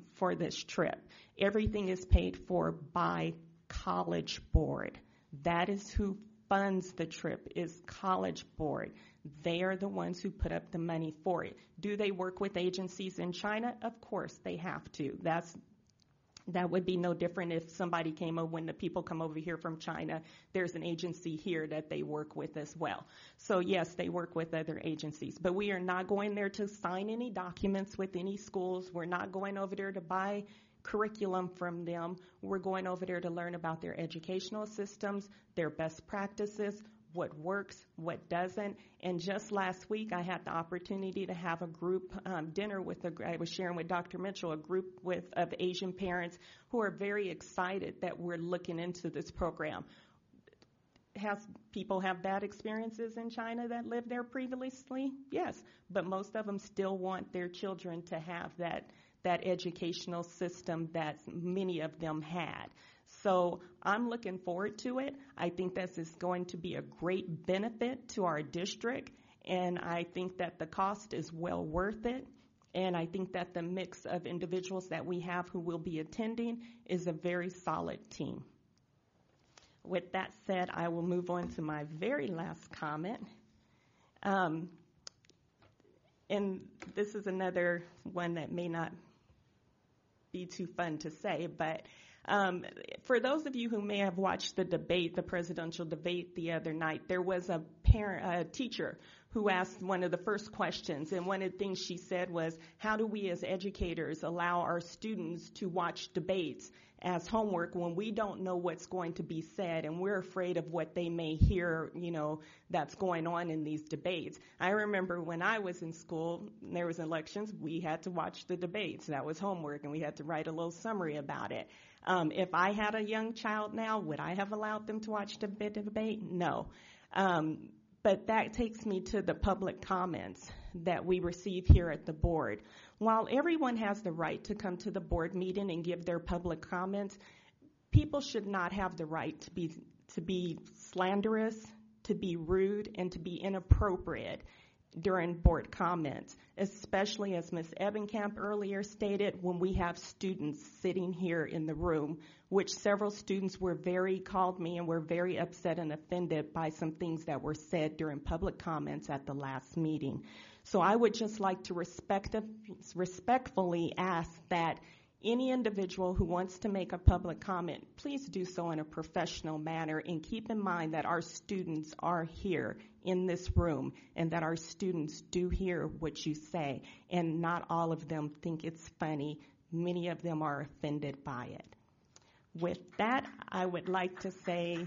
trip. Everything is paid for by College Board. That is who funds the trip, is College Board. They are the ones who put up the money for it. Do they work with agencies in China? Of course they have to. That would be no different if somebody came over, when the people come over here from China, there's an agency here that they work with as well. So yes, they work with other agencies, but we are not going there to sign any documents with any schools. We're not going over there to buy curriculum from them. We're going over there to learn about their educational systems, their best practices, what works, what doesn't. And just last week, I had the opportunity to have a group dinner I was sharing with Dr. Mitchell, a group of Asian parents who are very excited that we're looking into this program. Has people have bad experiences in China that lived there previously? Yes, but most of them still want their children to have that educational system that many of them had. So I'm looking forward to it. I think this is going to be a great benefit to our district, and I think that the cost is well worth it. And I think that the mix of individuals that we have who will be attending is a very solid team. With that said, I will move on to my very last comment. And this is another one that may not be too fun to say, but for those of you who may have watched the presidential debate the other night, there was a teacher who asked one of the first questions, and one of the things she said was, how do we as educators allow our students to watch debates as homework when we don't know what's going to be said and we're afraid of what they may hear, that's going on in these debates? I remember when I was in school, there was elections, we had to watch the debates. That was homework, and we had to write a little summary about it. If I had a young child now, would I have allowed them to watch the debate? No. But that takes me to the public comments that we receive here at the board. While everyone has the right to come to the board meeting and give their public comments, people should not have the right to be slanderous, to be rude, and to be inappropriate during board comments, especially as Ms. Ebenkamp earlier stated, when we have students sitting here in the room, which several students called me and were very upset and offended by some things that were said during public comments at the last meeting. So I would just like to respectfully ask that Any individual who wants to make a public comment, please do so in a professional manner, and keep in mind that our students are here in this room and that our students do hear what you say, and not all of them think it's funny. Many of them are offended by it. With that, I would like to say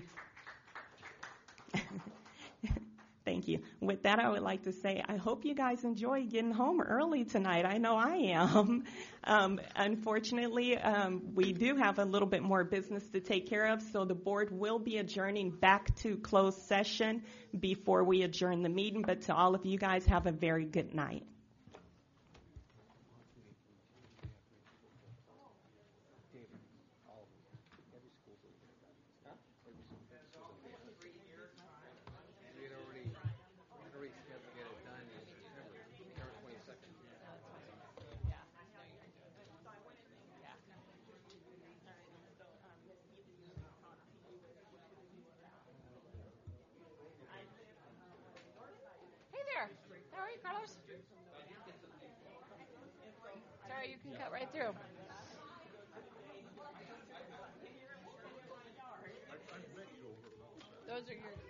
thank you. With that, I would like to say I hope you guys enjoy getting home early tonight. I know I am. Unfortunately, we do have a little bit more business to take care of, so the board will be adjourning back to closed session before we adjourn the meeting. But to all of you guys, have a very good night. How are you, Carlos? Sorry, you can cut right through. Those are your.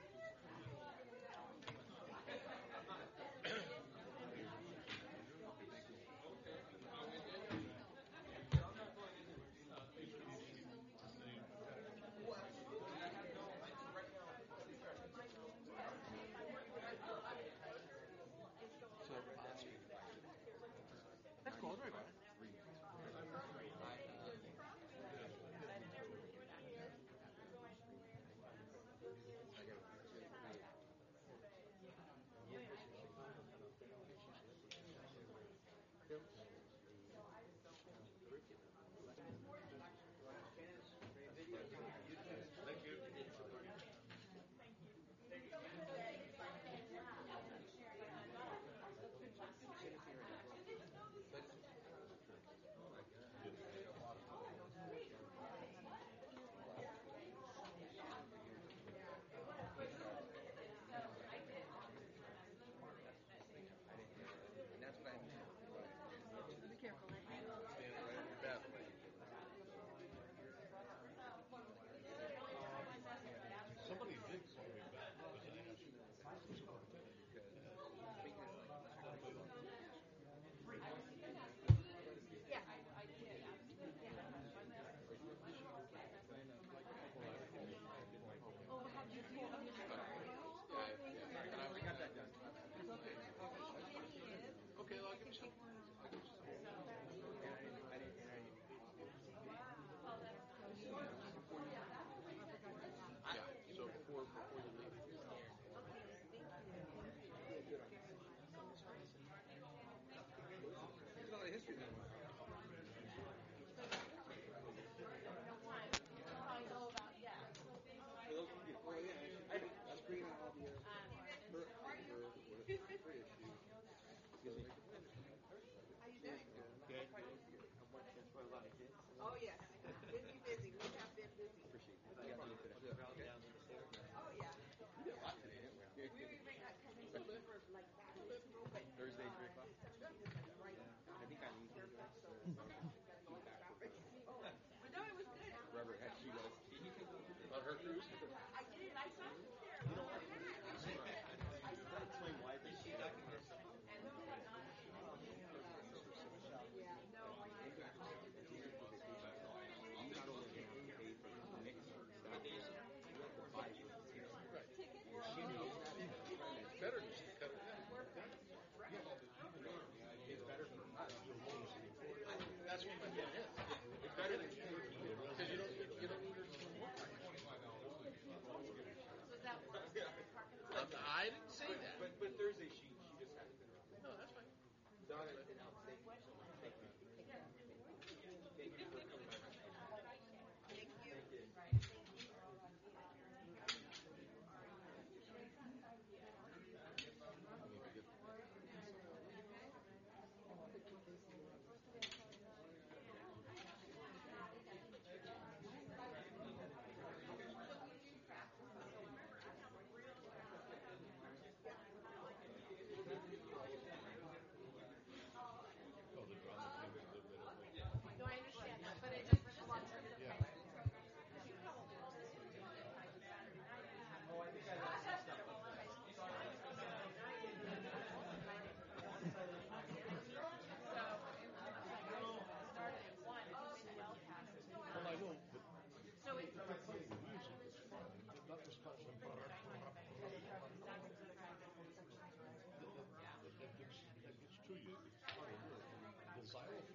Oh, yeah.